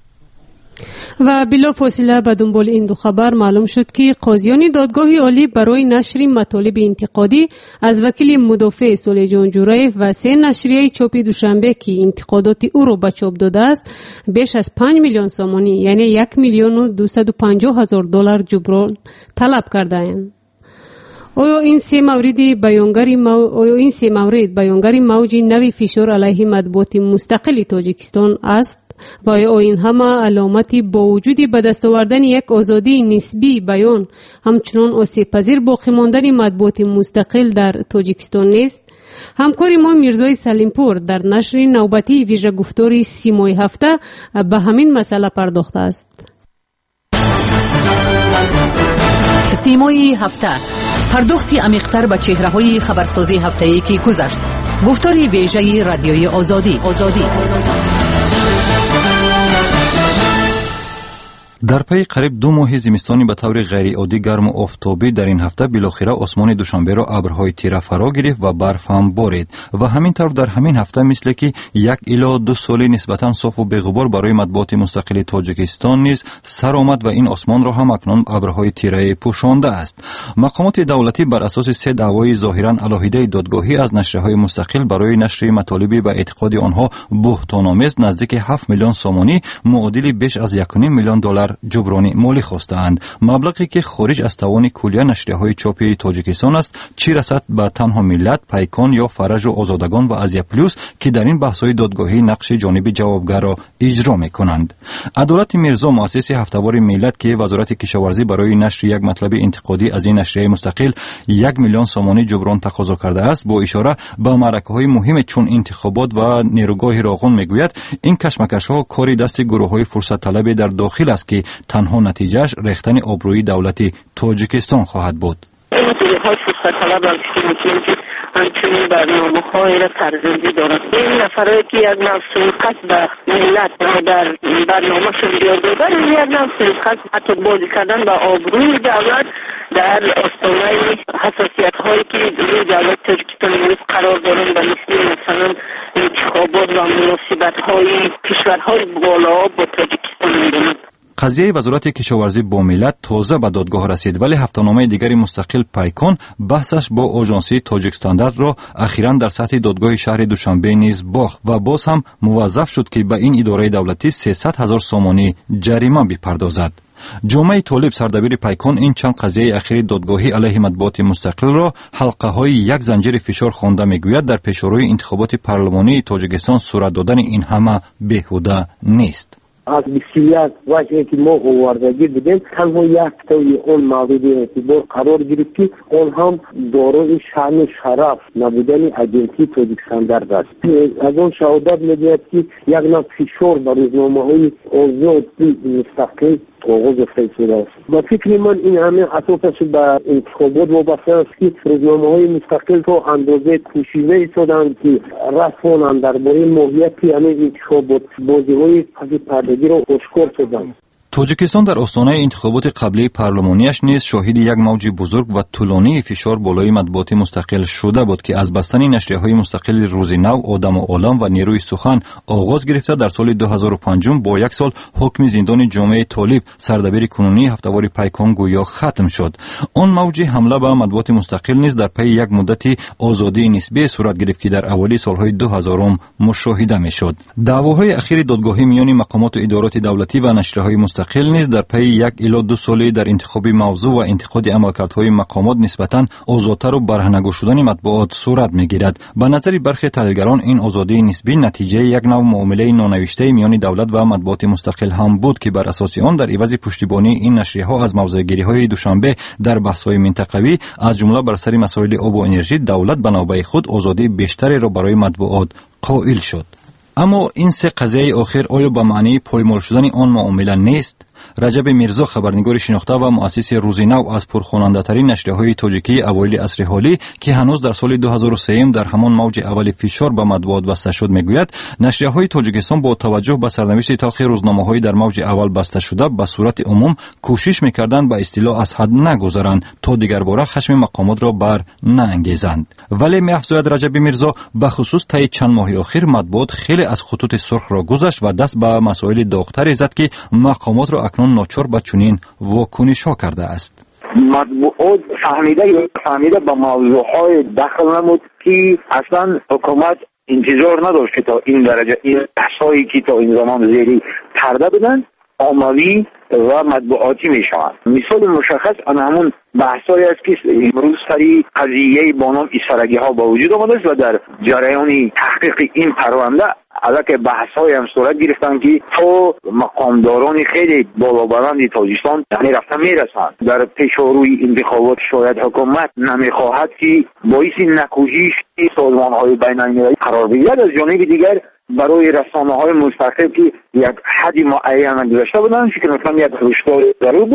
و بلا فاصله به دنبال این دو خبر معلوم شد که قاضیان دادگاه عالی برای نشر مطالب انتقادی از وکیل مدافع صالح جان جورایف و سه نشریه چاپی دوشنبه که انتقادات او را به چاپ داده است بیش از پنج میلیون سامانی یعنی یک میلیون و دویست و پنجاه هزار دلار جبران طلب کردند. آیا این سه مورد بیانگر مو... آیا این سه مورد بیانگر موج نوی فشار علیه مطبوعات مستقل تاجیکستان است؟ و این همه علامتی با وجود به دست آوردن یک آزادی نسبی بیان همچنان آسیب پذیر باقی ماندن مطبوعات مستقل در تاجیکستان نیست؟ همکار ما میرزای سلیمپور در نشر نوبتی ویژه گفتار سیمای هفته به همین مسئله پرداخته است. سیمای هفته، پرداختی عمیق‌تر به چهره‌های خبرسازی هفته‌ای که گذشت. گفتار ویژه رادیوی آزادی. آزادی. در پی قریب دو ماه زمستانی به طور غیرعادی گرم و آفتابی در این هفته بالاخره آسمان دوشنبه را ابرهای تیره فرا گرفت و برف هم بارید و همینطور در همین هفته مثل که یک الی دو سالی نسبتا صاف و بی‌غبار برای مطبوعات مستقل تاجیکستان نیز سر آمد و این آسمان را هم اکنون ابرهای تیره پوشانده است. مقامات دولتی بر اساس سه دعوای ظاهرا علیحده دادگاهی از نشریه‌های مستقل برای نشر مطالبی به اعتقاد آنها بهتان‌آمیز نزدیک هفت میلیون سومانی معادل بیش از یک و نیم میلیون دلار جبرانی مالی خواستند. مبلغی که خارج از توان کلیه نشریه‌های چاپی تاجیکستان است، چی رسد به تنها ملت، پیکان یا فرج و آزادگان و ازیا پلوس که در این بحث‌های دادگاهی نقش جانب جوابگر را اجرا می‌کنند. عدالت میرزا، مؤسس هفته‌وار ملت که وزارت کشاورزی برای نشر یک مطلب انتقادی از این نشریه مستقل یک میلیون سومانی جبران تقاضا کرده است، با اشاره به معرکه‌های مهم چون انتخابات و نیروگاه راغون میگوید این کشمکش‌ها کاری دست گروه‌های فرصت طلب در داخل است که تنها نتیجهش ریختن آبروی دولت تاجیکستان خواهد بود. گروه‌های فرصت طلب که همچنین برنامه‌های را سرزندی دارد. این نفرایی که یک نوع سرقت به ملت در برنامه‌شون بیار دادن، یک نوع سرقت حتی بازی کردن به آبروی دولت در آستانه حساسیت‌هایی که روی دولت تاجیکستان امروز قرار دارند و مثل مثلا انتخابات و مناسبت‌های کشورهای بالا با تاجیکستان می‌دونند. قضیه وزارت کشاورزی با ملت تازه به دادگاه رسید، ولی هفته‌نامه دیگری مستقل پیکان بحثش با آژانسی تاجیک استاندارد را اخیراً در سطح دادگاه شهر دوشنبه نیز باخت و باز هم موظف شد که به این اداره دولتی سیصد هزار سومانی جریمه بپردازد. جامعه طالب، سردبیر پیکان، این چند قضیه اخیر دادگاهی علیه مطبوعات مستقل را حلقه های یک زنجیر فشار خوانده میگوید در پیشروی انتخابات پارلمانی تاجیکستان صورت دادن این همه بیهوده نیست. از بسیار وجهی که ما آوردگی بودیم تنها یک تایی اون مورد اعتبار قرار گرفت که اون هم دارای شأن شرف نبودن اجنسی تاجیکستان در است. از اون شهادت می‌دهد که یک نوع فشار بر روزنامه‌های آزاد مستقل آغاز شده است. با فکر من این همه اساسش به انتخابات وابسته است که روزنامه‌های مستقل تا اندازه کوشیده ایستادند که رسانند درباره ماهیت همه انتخابات بازی‌های پس پردگی را آشکار سازند. تاجیکستان در آستانه انتخابات قبلی پارلمانیش نیز شاهد یک موج بزرگ و طولانی فشار بالای مطبوعات مستقل شده بود که از بستن نشریه‌های مستقل روز نو، آدم و عالم و نیروی سخن آغاز گرفته در سال دو هزار و پنج با یک سال حکم زندان جامعه طالب، سردبیر کنونی هفته‌وار پیکان گویا ختم شد. آن موج حمله به مطبوعات مستقل نیز در پی یک مدت آزادی نسبی صورت گرفت که در اوایل سالهای دو هزار مشاهده می‌شد. دعواهای اخیر دادگاهی میان مقامات و ادارات دولتی و نشریه‌های مستقل نیز در پی یک الی دو سالی در انتخاب موضوع و انتقاد عملکردهای مقامات نسبتاً آزادتر و برهنه شدن مطبوعات صورت می‌گیرد. به نظر برخی تحلیلگران این آزادی نسبی نتیجه یک نوع معامله نانوشته میان دولت و مطبوعات مستقل هم بود که بر اساس آن در عوض پشتیبانی این نشریه‌ها از موضع‌گیری‌های دوشنبه در بحث‌های منطقوی از جمله بر سر مسائل آب و انرژی، دولت به نوبه خود آزادی بیشتری را برای مطبوعات قائل شد. اما این سه قضیه آخر آیا به معنی پایمال شدن آن معامله نیست؟ رجب میرزا، خبرنگار شناخته و مؤسس روز نو، از پرخواننده‌ترین نشریه‌های تاجیکی اوایل عصر حالی که هنوز در سال دو هزار و سه در همان موج اول فشار به مطبوعات بسته شد میگوید نشریه‌های تاجیکستان با توجه به سرنوشت تلخ روزنامه‌های در موج اول بسته شده به صورت عموم کوشش می‌کردند به اصطلاح از حد نگذرند تا دیگر باره خشم مقامات را بر نانگیزند. ولی می‌افزاید رجب میرزا به خصوص طی چند ماه اخیر مطبوعات خیلی از خطوط سرخ را گذشت و دست به مسائل داغ‌تری زد که مقامات را اکنون ناچار به چنین واکنش‌ها کرده است. مطبوعات فهمیده یا فهمیده به موضوعهای دخل نمود که اصلا حکومت انتظار نداشت که تا این درجه این بحثایی که تا این زمان زیری پرده بدن عملی و مطبوعاتی می شوند. مثال مشخص آن همون بحثایی است که امروز سری قضیه با نام اسفرگی ها با وجود آمده است و در جریان تحقیق این پرونده البته بحث‌های هم صورت گرفتن که تو مقامداران خیلی بالابلند تاجیکستان یعنی رفتن میرسند در پیشروی انتخابات. شاید حکومت نمیخواهد که باعث نکوهش سازمان‌های بین‌المللی قرار بگیرد. از جانب دیگر برای رسانه‌های مستقل که یک حد معین گذاشته بودند که مثلا یک هشدار ضرور بود.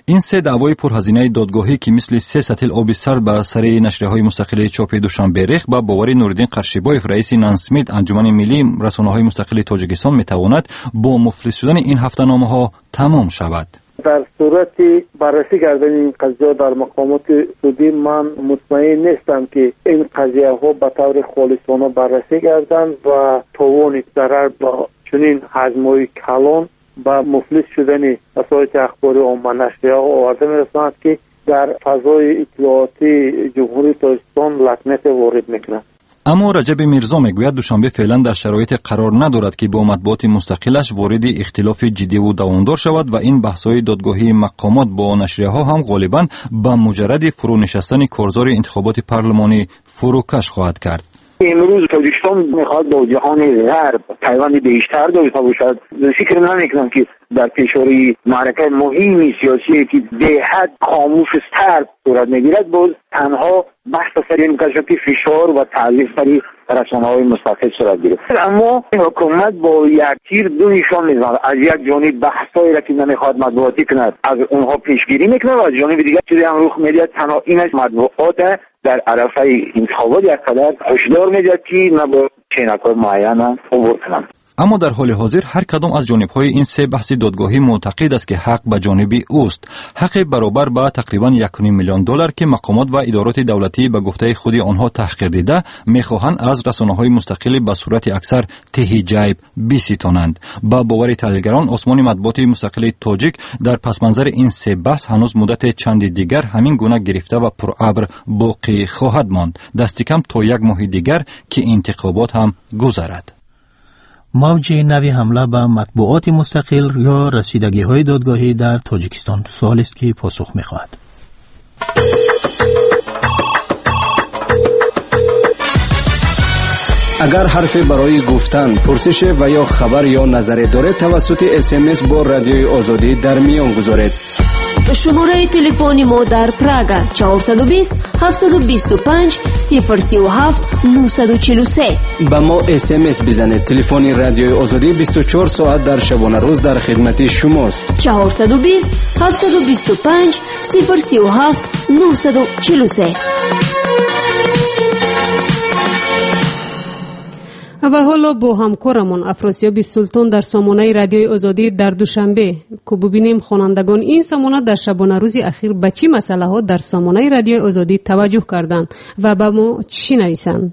این سه دعوای پرهزینه دادگاهی که مثل سه سطل آب سرد بر سر نشریه‌های مستقل چاپ دوشنبه ریخت با باور نورالدین قرشیبایف رئیس نانسمیت انجمن ملی رسانه‌های مستقل تاجیکستان میتواند با مفلس شدن این هفته‌نامه‌ها تمام شود. در صورت بررسی کردن این قضیه در مقامات سودی من مطمئن نیستم که این قضیه ها به طور خالصانه بررسی کردند و توان ضرر با چنین حجم‌های کلان با مفلس شدن وسایل اخباری عامه نشریه‌ها آورده می‌رساند که در فضای اطلاعاتی جمهوری تاجیکستان لکنت وارد می‌کند. اما رجب میرزا میگوید دوشنبه فعلا در شرایط قرار ندارد که با مطبوعات مستقلش وارد اختلاف جدی و دوامدار شود و این بحث‌های دادگاهی مقامات با نشریه‌ها هم غالباً به مجرد فرو نشستن کارزار انتخابات پارلمانی فروکش خواهد کرد. امروز تاجیکستان میخواد با جهان غرب پیوند بیشتر داشته باشد. فکر نمیکنم که در پیشروی معرکه مهمی سیاسی که به حد خاموش است صورت میگیرد باز تنها بحث سر این کشفی فشار و تعلیق سری رسانه‌های مستقل صورت گیرد. اما حکومت با یک تیر دو نشان میزند. از یک جانب بحثایی را که نمیخواد مطبوعاتی کند از اونها پیشگیری میکنه و از جانب دیگر چیزی هم رخ میدهد تنها این است مطبوعات در عرصه انتخابات یک قدر هشدار میدهد که نباید چینک‌های معین عبور کنند. اما در حال حاضر هر کدام از جانب‌های این سه بحث دادگاهی معتقد است که حق به جانب اوست. حق برابر با تقریباً یک و نیم میلیون دلار که مقامات و ادارات دولتی به گفته خود آنها تحقیر دیده می‌خواهند از رسانه‌های مستقل به صورت اکثر ته جیب بستانند. با باور تحلیلگران آسمان مطبوعات مستقل تاجیک در پس منظر این سه بحث هنوز مدت چند دیگر همین گونه گرفته و پرابر باقی خواهد ماند. دست کم تا یک ماه دیگر که انتخابات هم گذرد. موج نوی حمله به مطبوعات مستقل یا رسیدگی های دادگاهی در تاجیکستان سوال است که پاسخ می خواهد. اگر حرفی برای گفتن، پرسش و یا خبر یا نظری دارید توسط اس ام اس با رادیوی آزادی در میان گذارید. شماره تلفن ما در پراگا چهارصد و بیست هفتصد و بیست و پنج صفر سی و هفت نهصد و چهل و سه. با ما اس ام اس بزنید. تلفن رادیوی آزادی بیست و چهار ساعت در شبانه روز در خدمت شماست. چهارصد و بیست هفتصد و بیست و پنج صفر سی و هفت نهصد و چهل و سه. و حالا با همکارمون افراسیاب سلطان در سامانه رادیوی آزادی در دوشنبه که ببینیم خوانندگان این سامانه در شبانه روز اخیر به چی مسئله ها در سامانه رادیوی آزادی توجه کردند و به ما چی نویسند.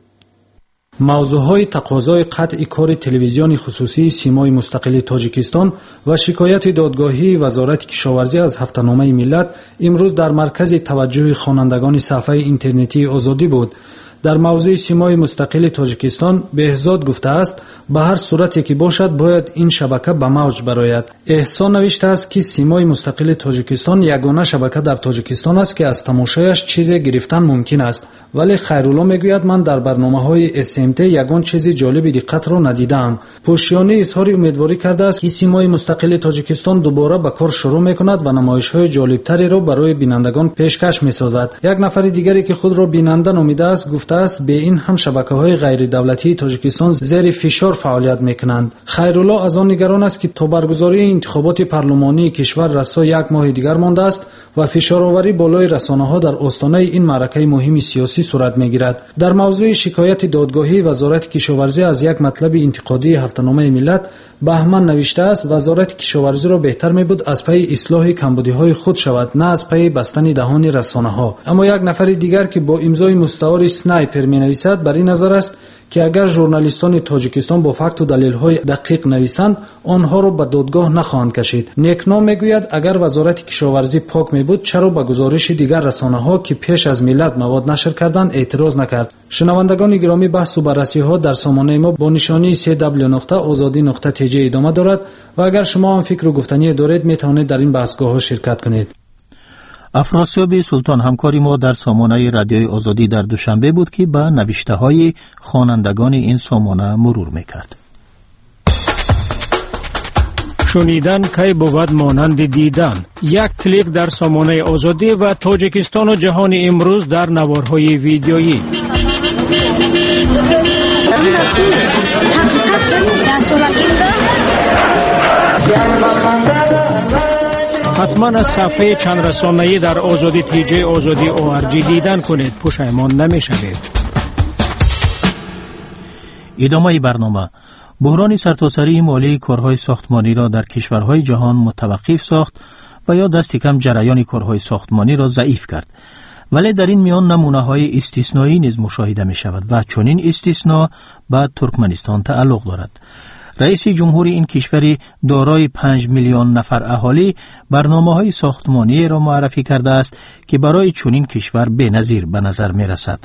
موضوعهای تقاضای قطع کار تلویزیون خصوصی سیمای مستقل تاجیکستان و شکایت دادگاهی وزارت کشاورزی از هفته‌نامه ملت امروز در مرکز توجه خوانندگان صفحه اینترنتی آزادی بود. در موضوع سیمای مستقل تاجیکستان بهزاد گفته است به هر صورتی که باشد باید این شبکه به موج برآید. احسان نوشته است که سیمای مستقل تاجیکستان یگانه شبکه در تاجیکستان است که از تماشایش چیزی گرفتن ممکن است، ولی خیرالله میگوید من در برنامه‌های اس ام تی یگان چیزی جالب دقت را ندیدم. پوشیانی اظهار امیدواری کرده است که سیمای مستقل تاجیکستان دوباره به کار شروع میکند و نمایش‌های جالبتری را برای بینندگان پیشکش میسازد. یک نفر دیگری که خود را بیننده نامیده است گفته است به این هم شبکه‌های غیر دولتی تاجیکستان زیر فشار فعالیت میکنند. خیرالله از آن نگران است که تا برگزاری انتخابات پارلمانی کشور رسا یک ماه دیگر مانده است و فشارآوری بالای رسانه‌ها در آستانه این معرکه مهم سیاسی صورت میگیرد. در موضوع شکایت دادگاهی وزارت کشاورزی از یک مطلب انتقادی هفته‌نامه ملت بهمن نوشته است وزارت کشاورزی را بهتر میبود از پی اصلاح کمبودی‌های خود شود نه از پی بستن دهان رسانه‌ها. اما یک نفر دیگر که با امضای مستعار سنایپر مینویسد بر این نظر است که اگر ژورنالیستان تاجیکستان با فکت و دلیل‌های دقیق نویسند آنها را به دادگاه نخواهند کشید. نیکنام میگوید اگر وزارت کشاورزی پاک میبود چرا به گزارش دیگر رسانه‌ها که پیش از ملت مواد نشر کردند اعتراض نکرد. شنوندگان گرامی بحث و بررسی‌ها در سامانه ما با نشانی سی دبلیو نقطه آزادی نقطه تی جی ادامه دارد و اگر شما هم فکر و گفتنی دارید میتوانید در این بحث‌گاه‌ها شرکت کنید. افراسیاب سلطان همکاری ما در سامانه رادیوی آزادی در دوشنبه بود که به نوشته های خوانندگان این سامانه مرور میکرد. شنیدن کی بود مانند دیدن. یک کلیک در سامانه آزادی و تاجیکستان و جهان امروز در نوارهای ویدیویی. حتما از صفحه چند رسانه‌ای در آزادی تی جی آزادی او آر جی دیدن کنید، پشیمان نمی‌شوید. ادامه برنامه: بحران سرتاسری مالی کارهای ساختمانی را در کشورهای جهان متوقف ساخت و یا دست کم جریان کارهای ساختمانی را ضعیف کرد. ولی در این میان نمونه‌های استثنایی نیز مشاهده می شود و چنین استثنا به ترکمنستان تعلق دارد. رئیس جمهور این کشور دارای پنج میلیون نفر اهالی برنامه‌های ساختمانی را معرفی کرده است که برای چنین کشور بی‌نظیر به نظر می رسد.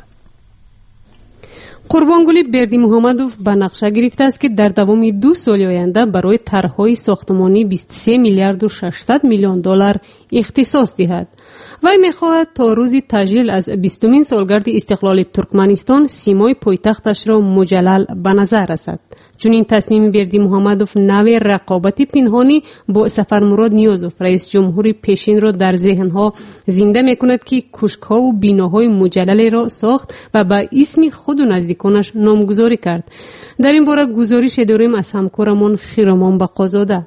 قربانگلی بردی محمدوف به نقشه گرفته است که در دوام دو سال آینده برای طرح‌های ساختمانی بیست و سه میلیارد و ششصد میلیون دلار اختصاص دهد. وی می‌خواهد تا روز تجلیل از بیستمین سالگرد استقلال ترکمنستان سیمای پایتختش را مجلل به نظر رسد. چون این تصمیم بردی محمدوف نوع رقابت پنهانی با سفرمراد نیازوف رئیس جمهوری پیشین را در ذهنها زنده می‌کند که کوشک‌ها و بیناهای مجلل را ساخت و به اسم خود و نزدیکانش نامگذاری کرد. در این باره گزارش داریم از همکارمان خیرامان بقازاده.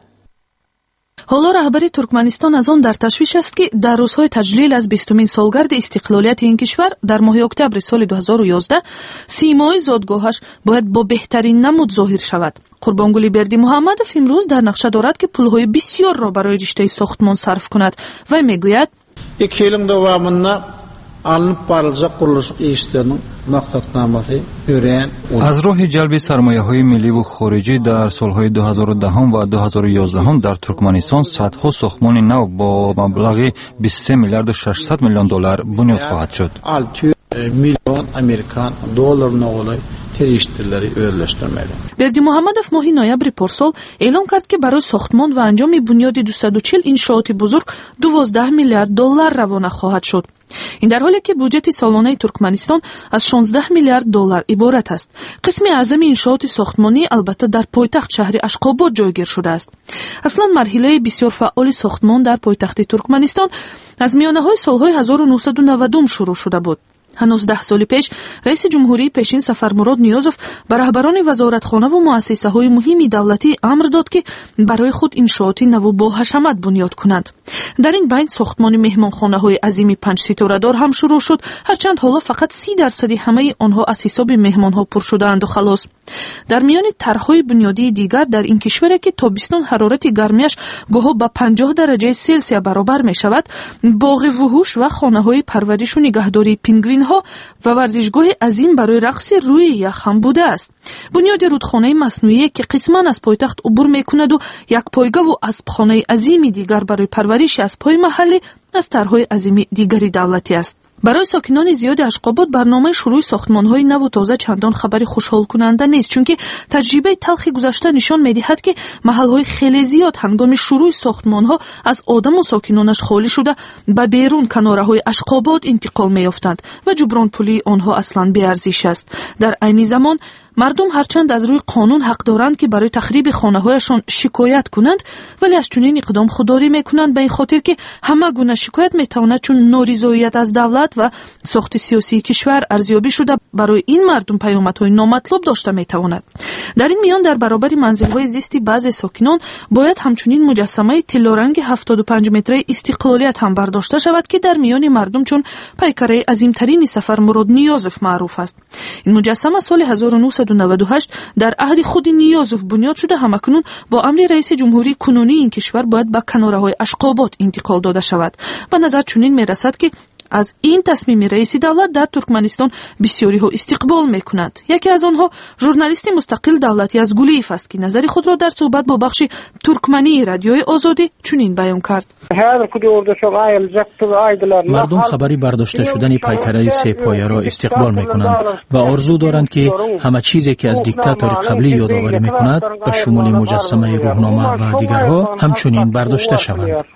حالا رهبری ترکمنستان از آن در تشویش است که در روزهای تجلیل از بیستمین سالگرد استقلالیت این کشور در ماه اکتبر سال دو هزار و یازده سیمای زادگاهش باید با بهترین نمود ظاهر شود. قربانگلی بردی محمدوف امروز در نقشه دارد که پولهای بسیار را برای رشته ساختمان صرف کند و میگوید یک یılın davamında alınıp barılacak quruluş işlerinin maqsadnaması öğren. از راه جلب سرمایه‌های ملی و خارجی در سالهای دو هزار و ده و دو هزار و یازده در ترکمنستان صدها ساختمان نو با مبلغ بیست و سه میلیارد و ششصد میلیون دلار بنیاد خواهد شد. altı milyon Amerikan dolarına olay teriştirleri örleştirmeli. بردی محمدوف ماه نوامبر پارسال اعلام کرد که برای ساختمان و انجام بنیاد دویست و چهل انشاءات بزرگ دوازده میلیارد دلار روانه خواهد شد. این در حالی که بودجه سالانه ترکمنستان از شانزده میلیارد دلار عبارت است. قسم اعظم انشاءات ساختمانی البته در پایتخت شهر اشخاباد جایگیر شده است. اصلا مرحله بسیار فعال ساختمان در پایتخت ترکمنستان از میانه‌های سالهای هزار و نهصد و نود شروع شده بود. هنوز ده سال پیش رئیس جمهوری پیشین سفرمراد نیازوف به رهبران وزارتخانه و مؤسسه‌های مهم دولتی امر داد که برای خود انشاءات نو با حشمت بنیاد کنند. در این بین ساختمان مهمانخانه‌های عظیم پنج ستاره دار هم شروع شد، هرچند حالا فقط سی درصد همه آنها از حساب مهمان‌ها پر شده‌اند و خلاص. در میان طرح‌های بنیادی دیگر در این کشور که تابستان حرارت گرمیش گاهی به پنجاه درجه سلسیوس برابر می‌شود، باغ وحوش و خانه‌های پرورش و نگهداری پینگوین ها و ورزشگاه عظیم برای رقص روی یخ هم بوده است. بنیاد رودخانه مصنوعی که قسماً از پایتخت عبور میکند و یک پایگاه و اسبخانه عظیمی دیگر برای پرورش اسب‌های محلی از طرح‌های عظیم دیگری دولتی است. برای ساکنان زیاد اشقاباد برنامه شروع ساختمان‌های نو و تازه چندان خبری خوشحال کننده نیست، چون که تجربه تلخ گذشته نشان می‌دهد که محل‌های خیلی زیاد هنگام شروع ساختمان‌ها از آدم و ساکنانش خالی شده به بیرون کناره‌های اشقاباد انتقال می‌یافتند و جبران پولی آنها اصلاً بی‌ارزش است. در عین زمان مردم هرچند از روی قانون حق دارند که برای تخریب خانه‌هایشان شکایت کنند، ولی از چنین اقدام خودداری می‌کنند به این خاطر که همه گونه شکایت می‌تواند چون نارضایت از دولت و ساخت سیاسی کشور ارزیابی شده برای این مردم پیامدهای نامطلوب داشته می‌تواند. در این میان در برابر منزل‌های زیستی بعضی ساکنان باید همچنین مجسمه طلارنگ هفتاد و پنج متری استقلالیت هم برداشته شود که در میان مردم چون پیکره عظیم‌ترین سفرمراد نیازوف معروف است. این مجسمه سال هزار و نهصد و نود و هشت در عهد خود نیازوف بنیاد شده، همکنون با امر رئیس جمهوری کنونی این کشور باید به کناره‌های اشقاباد انتقال داده شود. به نظر چنین می‌رسد که از این تصمیم رئیس دولت در ترکمنستان بسیاری ها استقبال میکنند. یکی از آنها ژورنالیست مستقل دولتی از گولیف است که نظر خود را در صحبت با بخش ترکمنی رادیوی آزادی چنین بیان کرد. مردم خبری برداشته شدن پیکره سه پایه را استقبال میکنند و آرزو دارند که همه چیزی که از دیکتاتور قبلی یادآوری میکند به شمول مجسمه روحنامه و دیگرها همچنین برداشته شوند.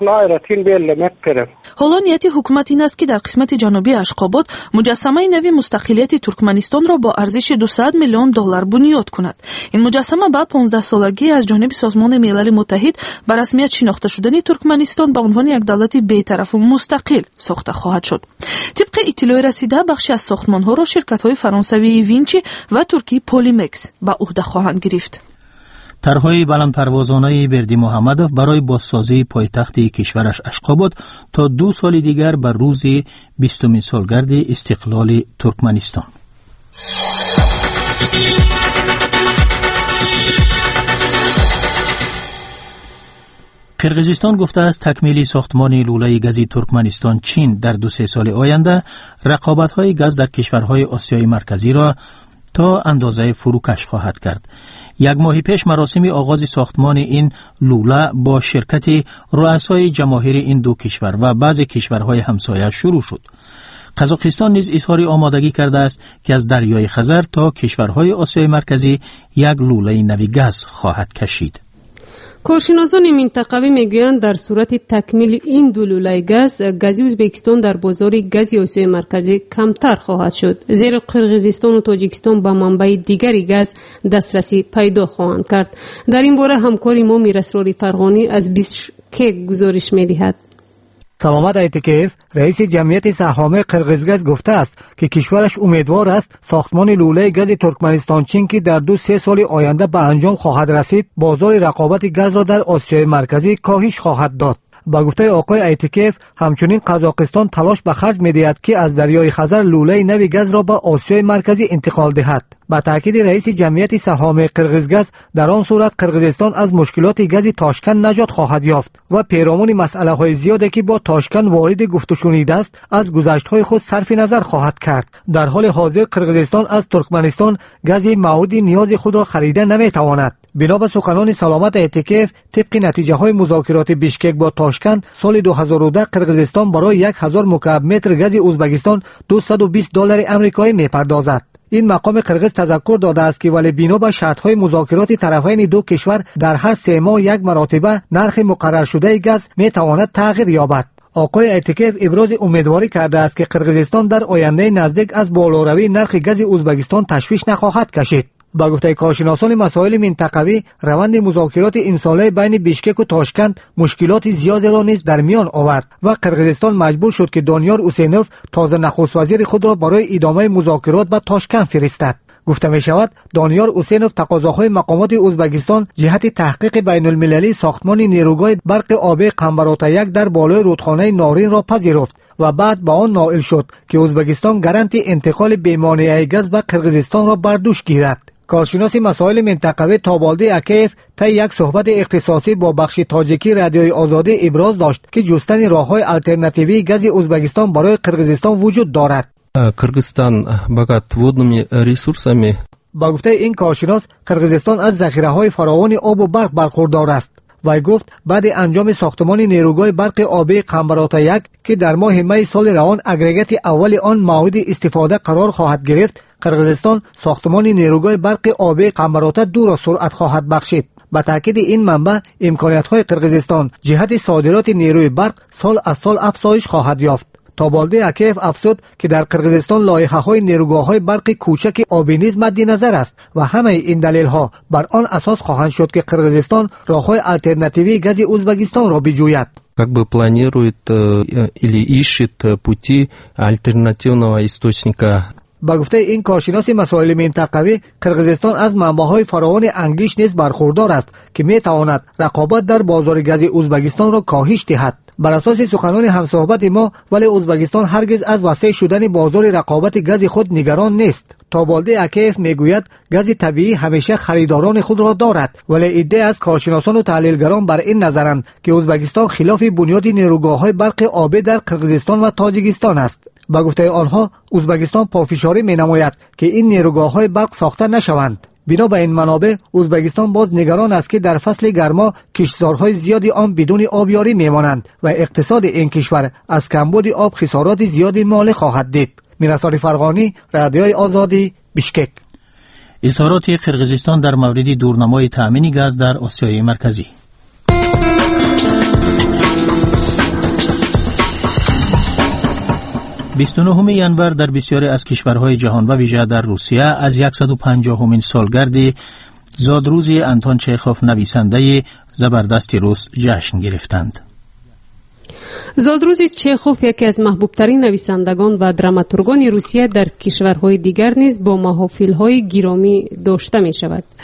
حالا نیت حکومت این است که در قسمت جنوبی اشقاباد مجسمه نوی مستقلیت ترکمنستان را با ارزش دویست میلیون دلار بنیاد کند. این مجسمه با پانزده سالگی از جانب سازمان ملل متحد به رسمیت شناخته شدن ترکمنستان به عنوان یک دولت بی‌طرف و مستقل ساخته خواهد شد. طبق اطلاع رسیده بخشی از ساختمان‌ها را شرکت‌های فرانسوی وینچی و ترکی پولیمکس به عهده خواهند گرفت. طرحهای بلندپروازانه بردی محمدوف برای بازسازی پایتخت کشورش اشقاباد تا دو سال دیگر بر روز بیستمین سالگرد استقلال ترکمنستان. قرقیزستان گفته است تکمیل ساختمان لوله گازی ترکمنستان چین در دو سه سال آینده رقابت‌های گاز در کشورهای آسیای مرکزی را تا اندازه فروکش خواهد کرد. یک ماه پیش مراسم آغاز ساختمان این لوله با شرکت رؤسای جماهیر این دو کشور و بعضی کشورهای همسایه شروع شد. قزاقستان نیز اظهار آمادگی کرده است که از دریای خزر تا کشورهای آسیای مرکزی یک لوله نوی گاز خواهد کشید. کارشناسان منطقوی میگویند در صورت تکمیل این دو لوله گاز، گاز ازبکستان در بازار گاز آسیای مرکزی کمتر خواهد شد، زیرا قرقیزستان و تاجیکستان به منبع دیگری گاز دسترسی پیدا خواهند کرد. در این باره همکار ما میراسرار فرغانی از بیشکک گزارش میدهد. سلامت ایتکیف رئیس جمعیت سهام قرقیزگاز گفته است که کشورش امیدوار است ساختمان لوله گاز ترکمنستان چین که در دو سه سال آینده به انجام خواهد رسید بازار رقابت گاز را در آسیای مرکزی کاهش خواهد داد. با گفته آقای ایتکیف همچنین قزاقستان تلاش به خرج می‌دهد که از دریای خزر لوله نوی گاز را به آسیای مرکزی انتقال دهد. با تاکید رئیس جمعیت سهام قرقیزگاز در آن صورت قرقیزستان از مشکلات گاز تاشکند نجات خواهد یافت و پیرامون مسئله‌های زیادی که با تاشکند وارد گفت و شنید است از گذشته‌های خود صرف نظر خواهد کرد. در حال حاضر قرقیزستان از ترکمنستان گاز مورد نیاز خود را خریده نمی‌تواند. بنا به سخنان سلامت ایتکیف طبق نتیجه های مذاکرات بیشکک با تاشکند سال دو هزار و ده قرقیزستان برای یک هزار مکعب متر گاز ازبکستان دویست و بیست دلار آمریکایی میپردازد. این مقام قرقیز تذکر داده است که ولی بنا به شرط های مذاکرات طرفین دو کشور در هر سه ماه یک مرتبه نرخ مقرر شده گاز میتواند تغییر یابد. آقای ایتکیف ابراز امیدواری کرده است که قرقیزستان در آینده نزدیک از بالاروی نرخ گاز ازبکستان تشویش نخواهد کشید. با گفته کارشناسان مسائل منطقوی روند مذاکرات این ساله بین بیشکک و تاشکند مشکلات زیادی را نیز در میان آورد و قرقیزستان مجبور شد که دانیار حسینوف تازه نخست وزیر خود را برای ادامه مذاکرات به تاشکند فرستد. گفته می شود دانیار حسینوف تقاضاهای مقامات ازبکستان جهت تحقیق بین المللی ساختمان نیروگاه برق آبی قنبراتا یک در بالای رودخانه نارین را پذیرفت و بعد با آن نائل شد که ازبکستان گارانتی انتقال بی‌مانعه گاز به قرقیزستان را بر دوش گیرد. کارشناس مسائل منطقوی تابالده اکیف طی یک صحبت اختصاصی با بخش تاجیکی رادیوی آزادی ابراز داشت که جستن راه‌های آلترناتیوی گاز ازبکستان برای قرقیزستان وجود دارد. قرقیزستان بغت ودنمی ریسورسами با گفته این کارشناس قرقیزستان از ذخیره‌های فراوان آب و برق برخوردار است. وی گفت بعد انجام ساختمان نیروگاه برق آبی قنبراتا یک که در ماه می سال روان اگریگات اول آن مورد استفاده قرار خواهد گرفت، قرقیزستان ساختمان نیروگاه برق آبی قنبراتا دو را سرعت خواهد بخشید. با تاکید این منبع امکانیت‌های قرقیزستان جهت صادرات نیروی برق سال از سال افزایش خواهد یافت. تابالده اکیف افزود که در قرقیزستان لایحه‌های نیروگاه‌های برق کوچک آبی نیز مد نظر است و همه این دلایل‌ها بر آن اساس خواهند شد که قرقیزستان راه‌های آلترناتیوی گاز ازبکستان را بجوید. как бы планирует или ищет пути альтернативного источника. با گفته این کارشناس مسائل منطقوی قرقیزستان از منبع‌های فراوان انگیش نیز برخوردار است که می‌تواند رقابت در بازار گاز ازبکستان را کاهش دهد. بر اساس سخنان همصحبت ما ولی ازبکستان هرگز از وسیع شدن بازار رقابت گاز خود نگران نیست. تابالده اکیف میگوید گاز طبیعی همیشه خریداران خود را دارد، ولی عده از کارشناسان و تحلیلگران بر این نظرند که ازبکستان خلاف بنیاد نیروگاه‌های برق آبی در قرقیزستان و تاجیکستان است. با گفته آنها ازبکستان پافشاری می‌نماید که این نیروگاه‌های برق ساخته نشوند. بنا به این منابع ازبکستان باز نگران است که در فصل گرما کشتزارهای زیادی آن بدون آبیاری میمانند و اقتصاد این کشور از کمبود آب خسارات زیادی مالی خواهد دید. میرسال فرغانی، رادیوی آزادی، بیشکک. اظهارات قرقیزستان در مورد دورنمای تامین گاز در آسیای مرکزی. بیست و نهم ژانویه در بسیاری از کشورهای جهان و ویژه در روسیه از صد و پنجاهمین سالگرد زادروز انتون چخوف نویسنده زبردست روس جشن گرفتند. زادروز چخوف یکی از محبوبترین نویسندگان و دراماتورگان روسیه در کشورهای دیگر نیز با محافل‌های گرامی داشته می شود.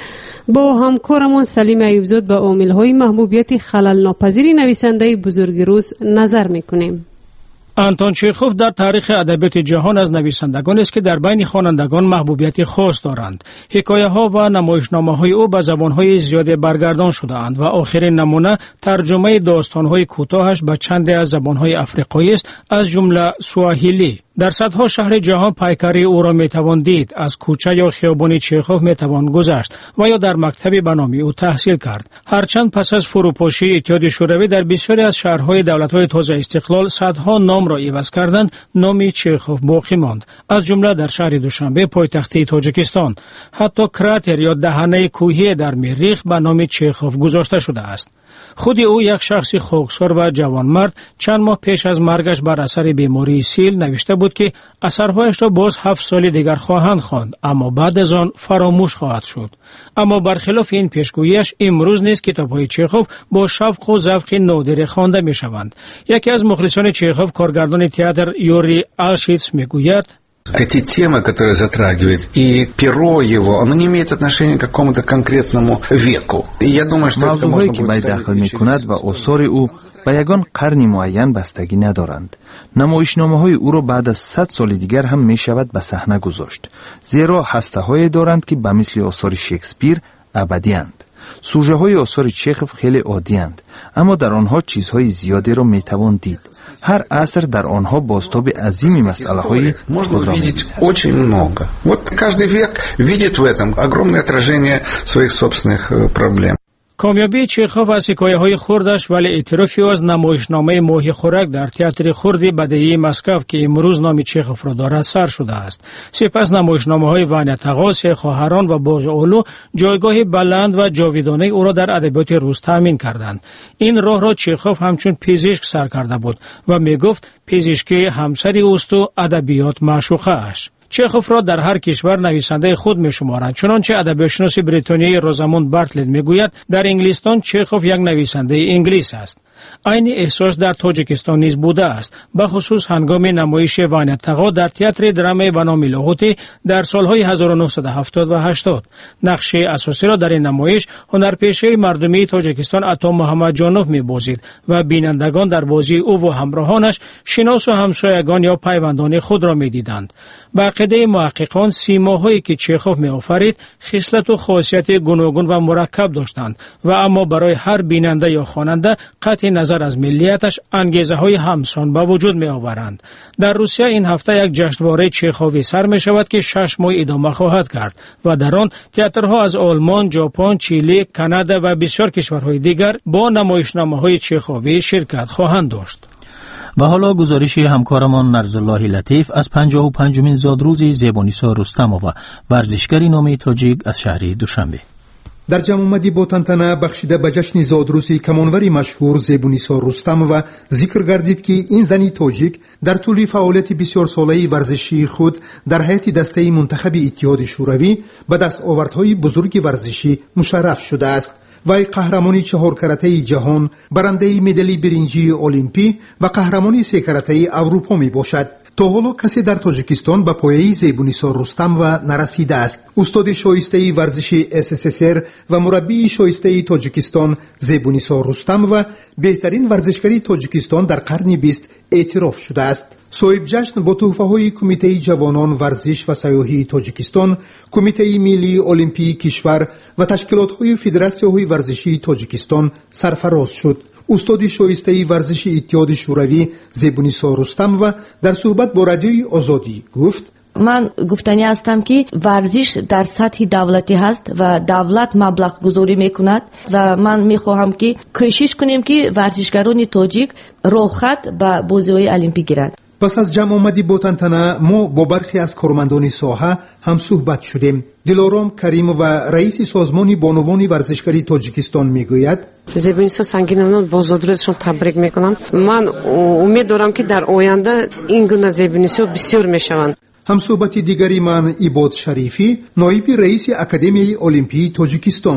با همکارمان سلیم ایوبزاد به عامل‌های محبوبیت خلل ناپذیر نویسنده بزرگ روس نظر می‌کنیم. آنتون چیخوف در تاریخ ادبیات جهان از نویسندگان است که در بین خوانندگان محبوبیت خاص دارند. حکایه‌ها و نمایشنامه‌های او به زبان‌های زیاد برگردان شده‌اند و آخرین نمونه ترجمه داستان‌های کوتاهش به چند از زبان‌های افریقایی است، از جمله سواحیلی. در صدها شهر جهان پیکری او را میتوان دید. از کوچه یا خیابان چیخوف میتوان گذشت و یا در مکتب به نام او تحصیل کرد. هرچند پس از فروپاشی اتحاد شوروی در بسیاری از شهرهای دولت‌های تازه استقلال صدها نام را عوض کردند، نام چیخوف باقی ماند، از جمله در شهر دوشنبه پایتخت تاجیکستان. حتی کراتر یا دهنه کوهی در مریخ به نام چیخوف گذاشته شده است. خود او یک شخص خاکسار و جوانمرد چند ماه پیش از مرگش بر اثر بیماری سیل نوشته بود که اثرهایش را باز هفت سال دیگر خواهند خواند، اما بعد از آن فراموش خواهد شد. اما برخلاف این پیشگوییش امروز نیز کتاب‌های چیخوف با شوق و ذوق نادر خوانده می‌شوند. یکی از مخلصان چیخوف، کارگردان تئاتر یوری آلشیتس میگوید: Эти темы, которые затрагивает и перо его, оно не имеет отношения к какому-то конкретному веку. И я думаю, что это можно будет ставить داخل می‌کند و آثار او به یگان قرن معین بستگی ندارند. نمایشنامه‌های او را بعد از صد سال دیگر هم می‌شود به صحنه گذاشت، زیرا هسته‌هایی دارند که به مثل آثار شکسپیر ابدی‌اند. سوژه‌های آثار چیخوف خیلی عادی‌اند، اما در آنها چیزهای زیادی را می‌توان دید. هر عصر در آنها بازتاب عظیمی مسئله‌های خود را می‌بینید. очень много. Вот каждый век видит в этом огромное отражение своих собственных проблем. کامیابی چیخوف از حکایه‌های خردش ولی اعترافی از نمایشنامه ماهی خوراک در تئاتر خرد بدیهی مسکو که امروز نام چیخوف را دارد سر شده است. سپس نمایشنامه‌های وانیتاغا، سه خواهران و باغ اولو جایگاه بلند و جاویدانه او را در ادبیات روس تامین کردند. این راه را چیخوف همچون پزشک سر کرده بود و میگفت پزشکی همسری اوست و ادبیات معشوقه اش. چیخوف را در هر کشور نویسنده خود می‌شمارند. چنانچه ادبیاتشناس بریتانیایی روزاموند بارتلت میگوید در انگلستان چیخوف یک نویسنده انگلیس است. این احساس در تاجیکستان نیز بوده است، به خصوص هنگام نمایش وانیتاغا در تئاتر درام به نام لاهوتی در سالهای هزار و نهصد و هفتاد و هشتاد. نقش اساسی را در این نمایش هنرپیشه مردمی تاجیکستان عطا محمد جانوف می‌بازید و بینندگان در بازی او و همراهانش شناس و همسایگان یا پیوندان خود را می‌دیدند. به عقیده محققان سیماهایی که چیخوف می‌آفرید خصلت و خاصیت گوناگون و مرکب داشتند و اما برای هر بیننده یا خواننده قطع نظر از ملیتش انگیزه های همسان به وجود می آورند. در روسیه این هفته یک جشنواره چیخوفی سر می شود که شش ماه ادامه خواهد کرد و در آن تئاترها از آلمان، ژاپن، چیلی، کانادا و بسیار کشورهای دیگر با نمایشنامه های چیخوفی شرکت خواهند داشت. و حالا گزارش همکارمان نرزالله لطیف از پنجاه و پنجمین زادروز زیبانیسا رستمووا، ورزشگری نام تاجیک از شهر دوشنبه. در جمع آمدی با تنتنه بخشیده به جشن زادروزی کمانوری مشهور زیبونیسا رستمووا ذکر گردید که این زنی تاجیک در طول فعالیت بسیار ساله‌ای ورزشی خود در هیئت دسته منتخب اتحاد شوروی به دستاوردهای بزرگ ورزشی مشرف شده است. وی قهرمانی چهار کرته جهان، برنده مدال برنجی المپی و قهرمانی سه کرته اروپا می باشد. تا حالا کسی در تاجیکستان به پایه زیبونیسا رستمووا نرسیده است. استاد شایسته ورزش اس اس اس ار و مربی شایسته تاجیکستان زیبونیسا رستمووا بهترین ورزشکاری تاجیکستان در قرن بیست اعتراف شده است. صاحب جشن با تحفه‌های کمیته جوانان ورزش و سیاحی تاجیکستان، کمیته ملی المپی کشور و تشکیلات‌های فدراسیون ورزشی تاجیکستان سرفراز شد. استاد شایسته ورزش اتحاد شوروی زیبونیسا رستمووا در صحبت با رادیوی آزادی گفت: من گفتنی هستم که ورزش در سطح دولتی هست و دولت مبلغ گذاری میکند و من میخواهم که کوشش کنیم که ورزشکاران تاجیک راحت به بازی‌های المپی گیرند. پس از جمع آمدی با تنتنه ما با برخی از کارمندان ساحه هم صحبت شدیم. دلارام کریم و رئیس سازمان بانوان ورزشکاری تاجیکستان میگوید: زیبونیسا سنگینمون با زادروزشون تبریک میکنم. من امید دارم که در آینده این گونه زیبونیسا بسیار میشوند. هم صحبت دیگری من عباد شریفی، نایب رئیس اکادمی المپی تاجیکستان: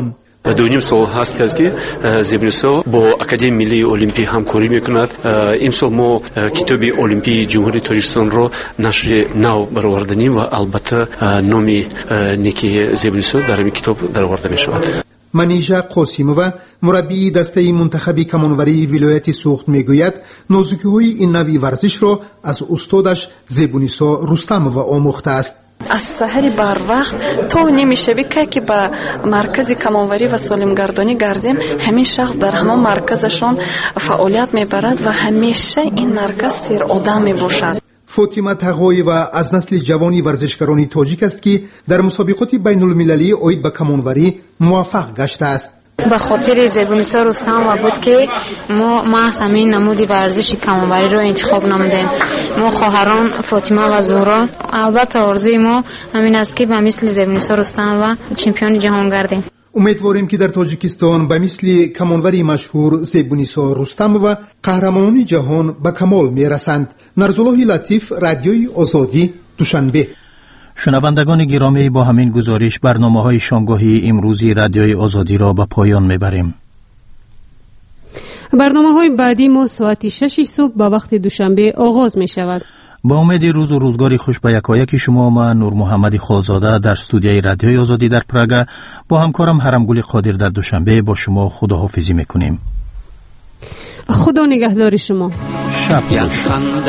دو نیم سال هست که زبنیسا با اکادمی ملی المپی همکاری میکند. امسال ما کتاب المپی جمهوری تاجیکستان رو نشر نو برآوردیم و البته نامی نیکی زبنیسا در این کتاب درآورده میشود. منیژه قاسیمова مربی دسته منتخب کمانوری ولایت سوخت میگوید نازکی‌های این نوع ورزش را از استادش زیبونیسا رستمova آموخته است. از سحر بر وقت تو نمیشوی که به مرکز کمانوری و سالمگردانی گردیم، همین شخص در همه مرکزشان فعالیت میبرد و همیشه این مرکز سیر آدم میباشد. فاطمه تقایeva از نسل جوانی ورزشکاران تاجیک است که در مسابقات بین المللی اید به کمانوری موفق گشته است. به خاطر زیبونیسا رستمova بود که ما محض همین نمودی ورزش کمانوری رو انتخاب نمودیم. ما خواهران فاطمه و زهرا، البته آرزوی ما همین است که به مثل زیبونیسا رستمova چمپیون جهان گردیم. امیدواریم که در تاجیکستان به مثل کمانوری مشهور زیبونیسا رستمova قهرمانان جهان به کمال میرسند. نرزالله لطیف، رادیوی آزادی، دوشنبه. شنوندگان گرامی، با همین گزارش برنامه‌های شامگاهی امروزی رادیوی آزادی را به پایان میبریم. برنامه‌های بعدی ما ساعت شش صبح به وقت دوشنبه آغاز می شود. با امید روز و روزگاری خوش به یکایک شما، من نور محمد خالزاده در استودیوی رادیوی آزادی در پراگ با همکارم هرمگل قادر در دوشنبه با شما خداحافظی میکنیم. خدا نگهدار شما. شب خوش.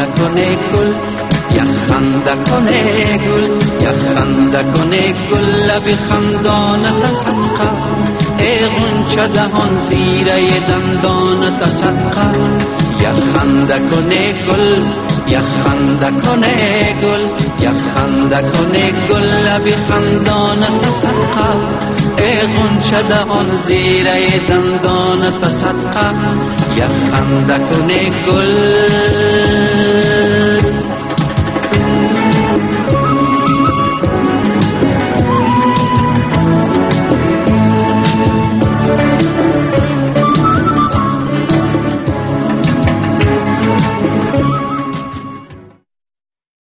یا خنده کنه گل، یا خنده کنه گل لب خندانت صدقه، ای غنچه دهان زیره دندانت صدقه. یا خنده کنه گل، یا خنده کنه گل، یا خنده کنه گل لب خندانت صدقه، ای غنچه دهان زیره دندانت صدقه. یا خنده کنه گل.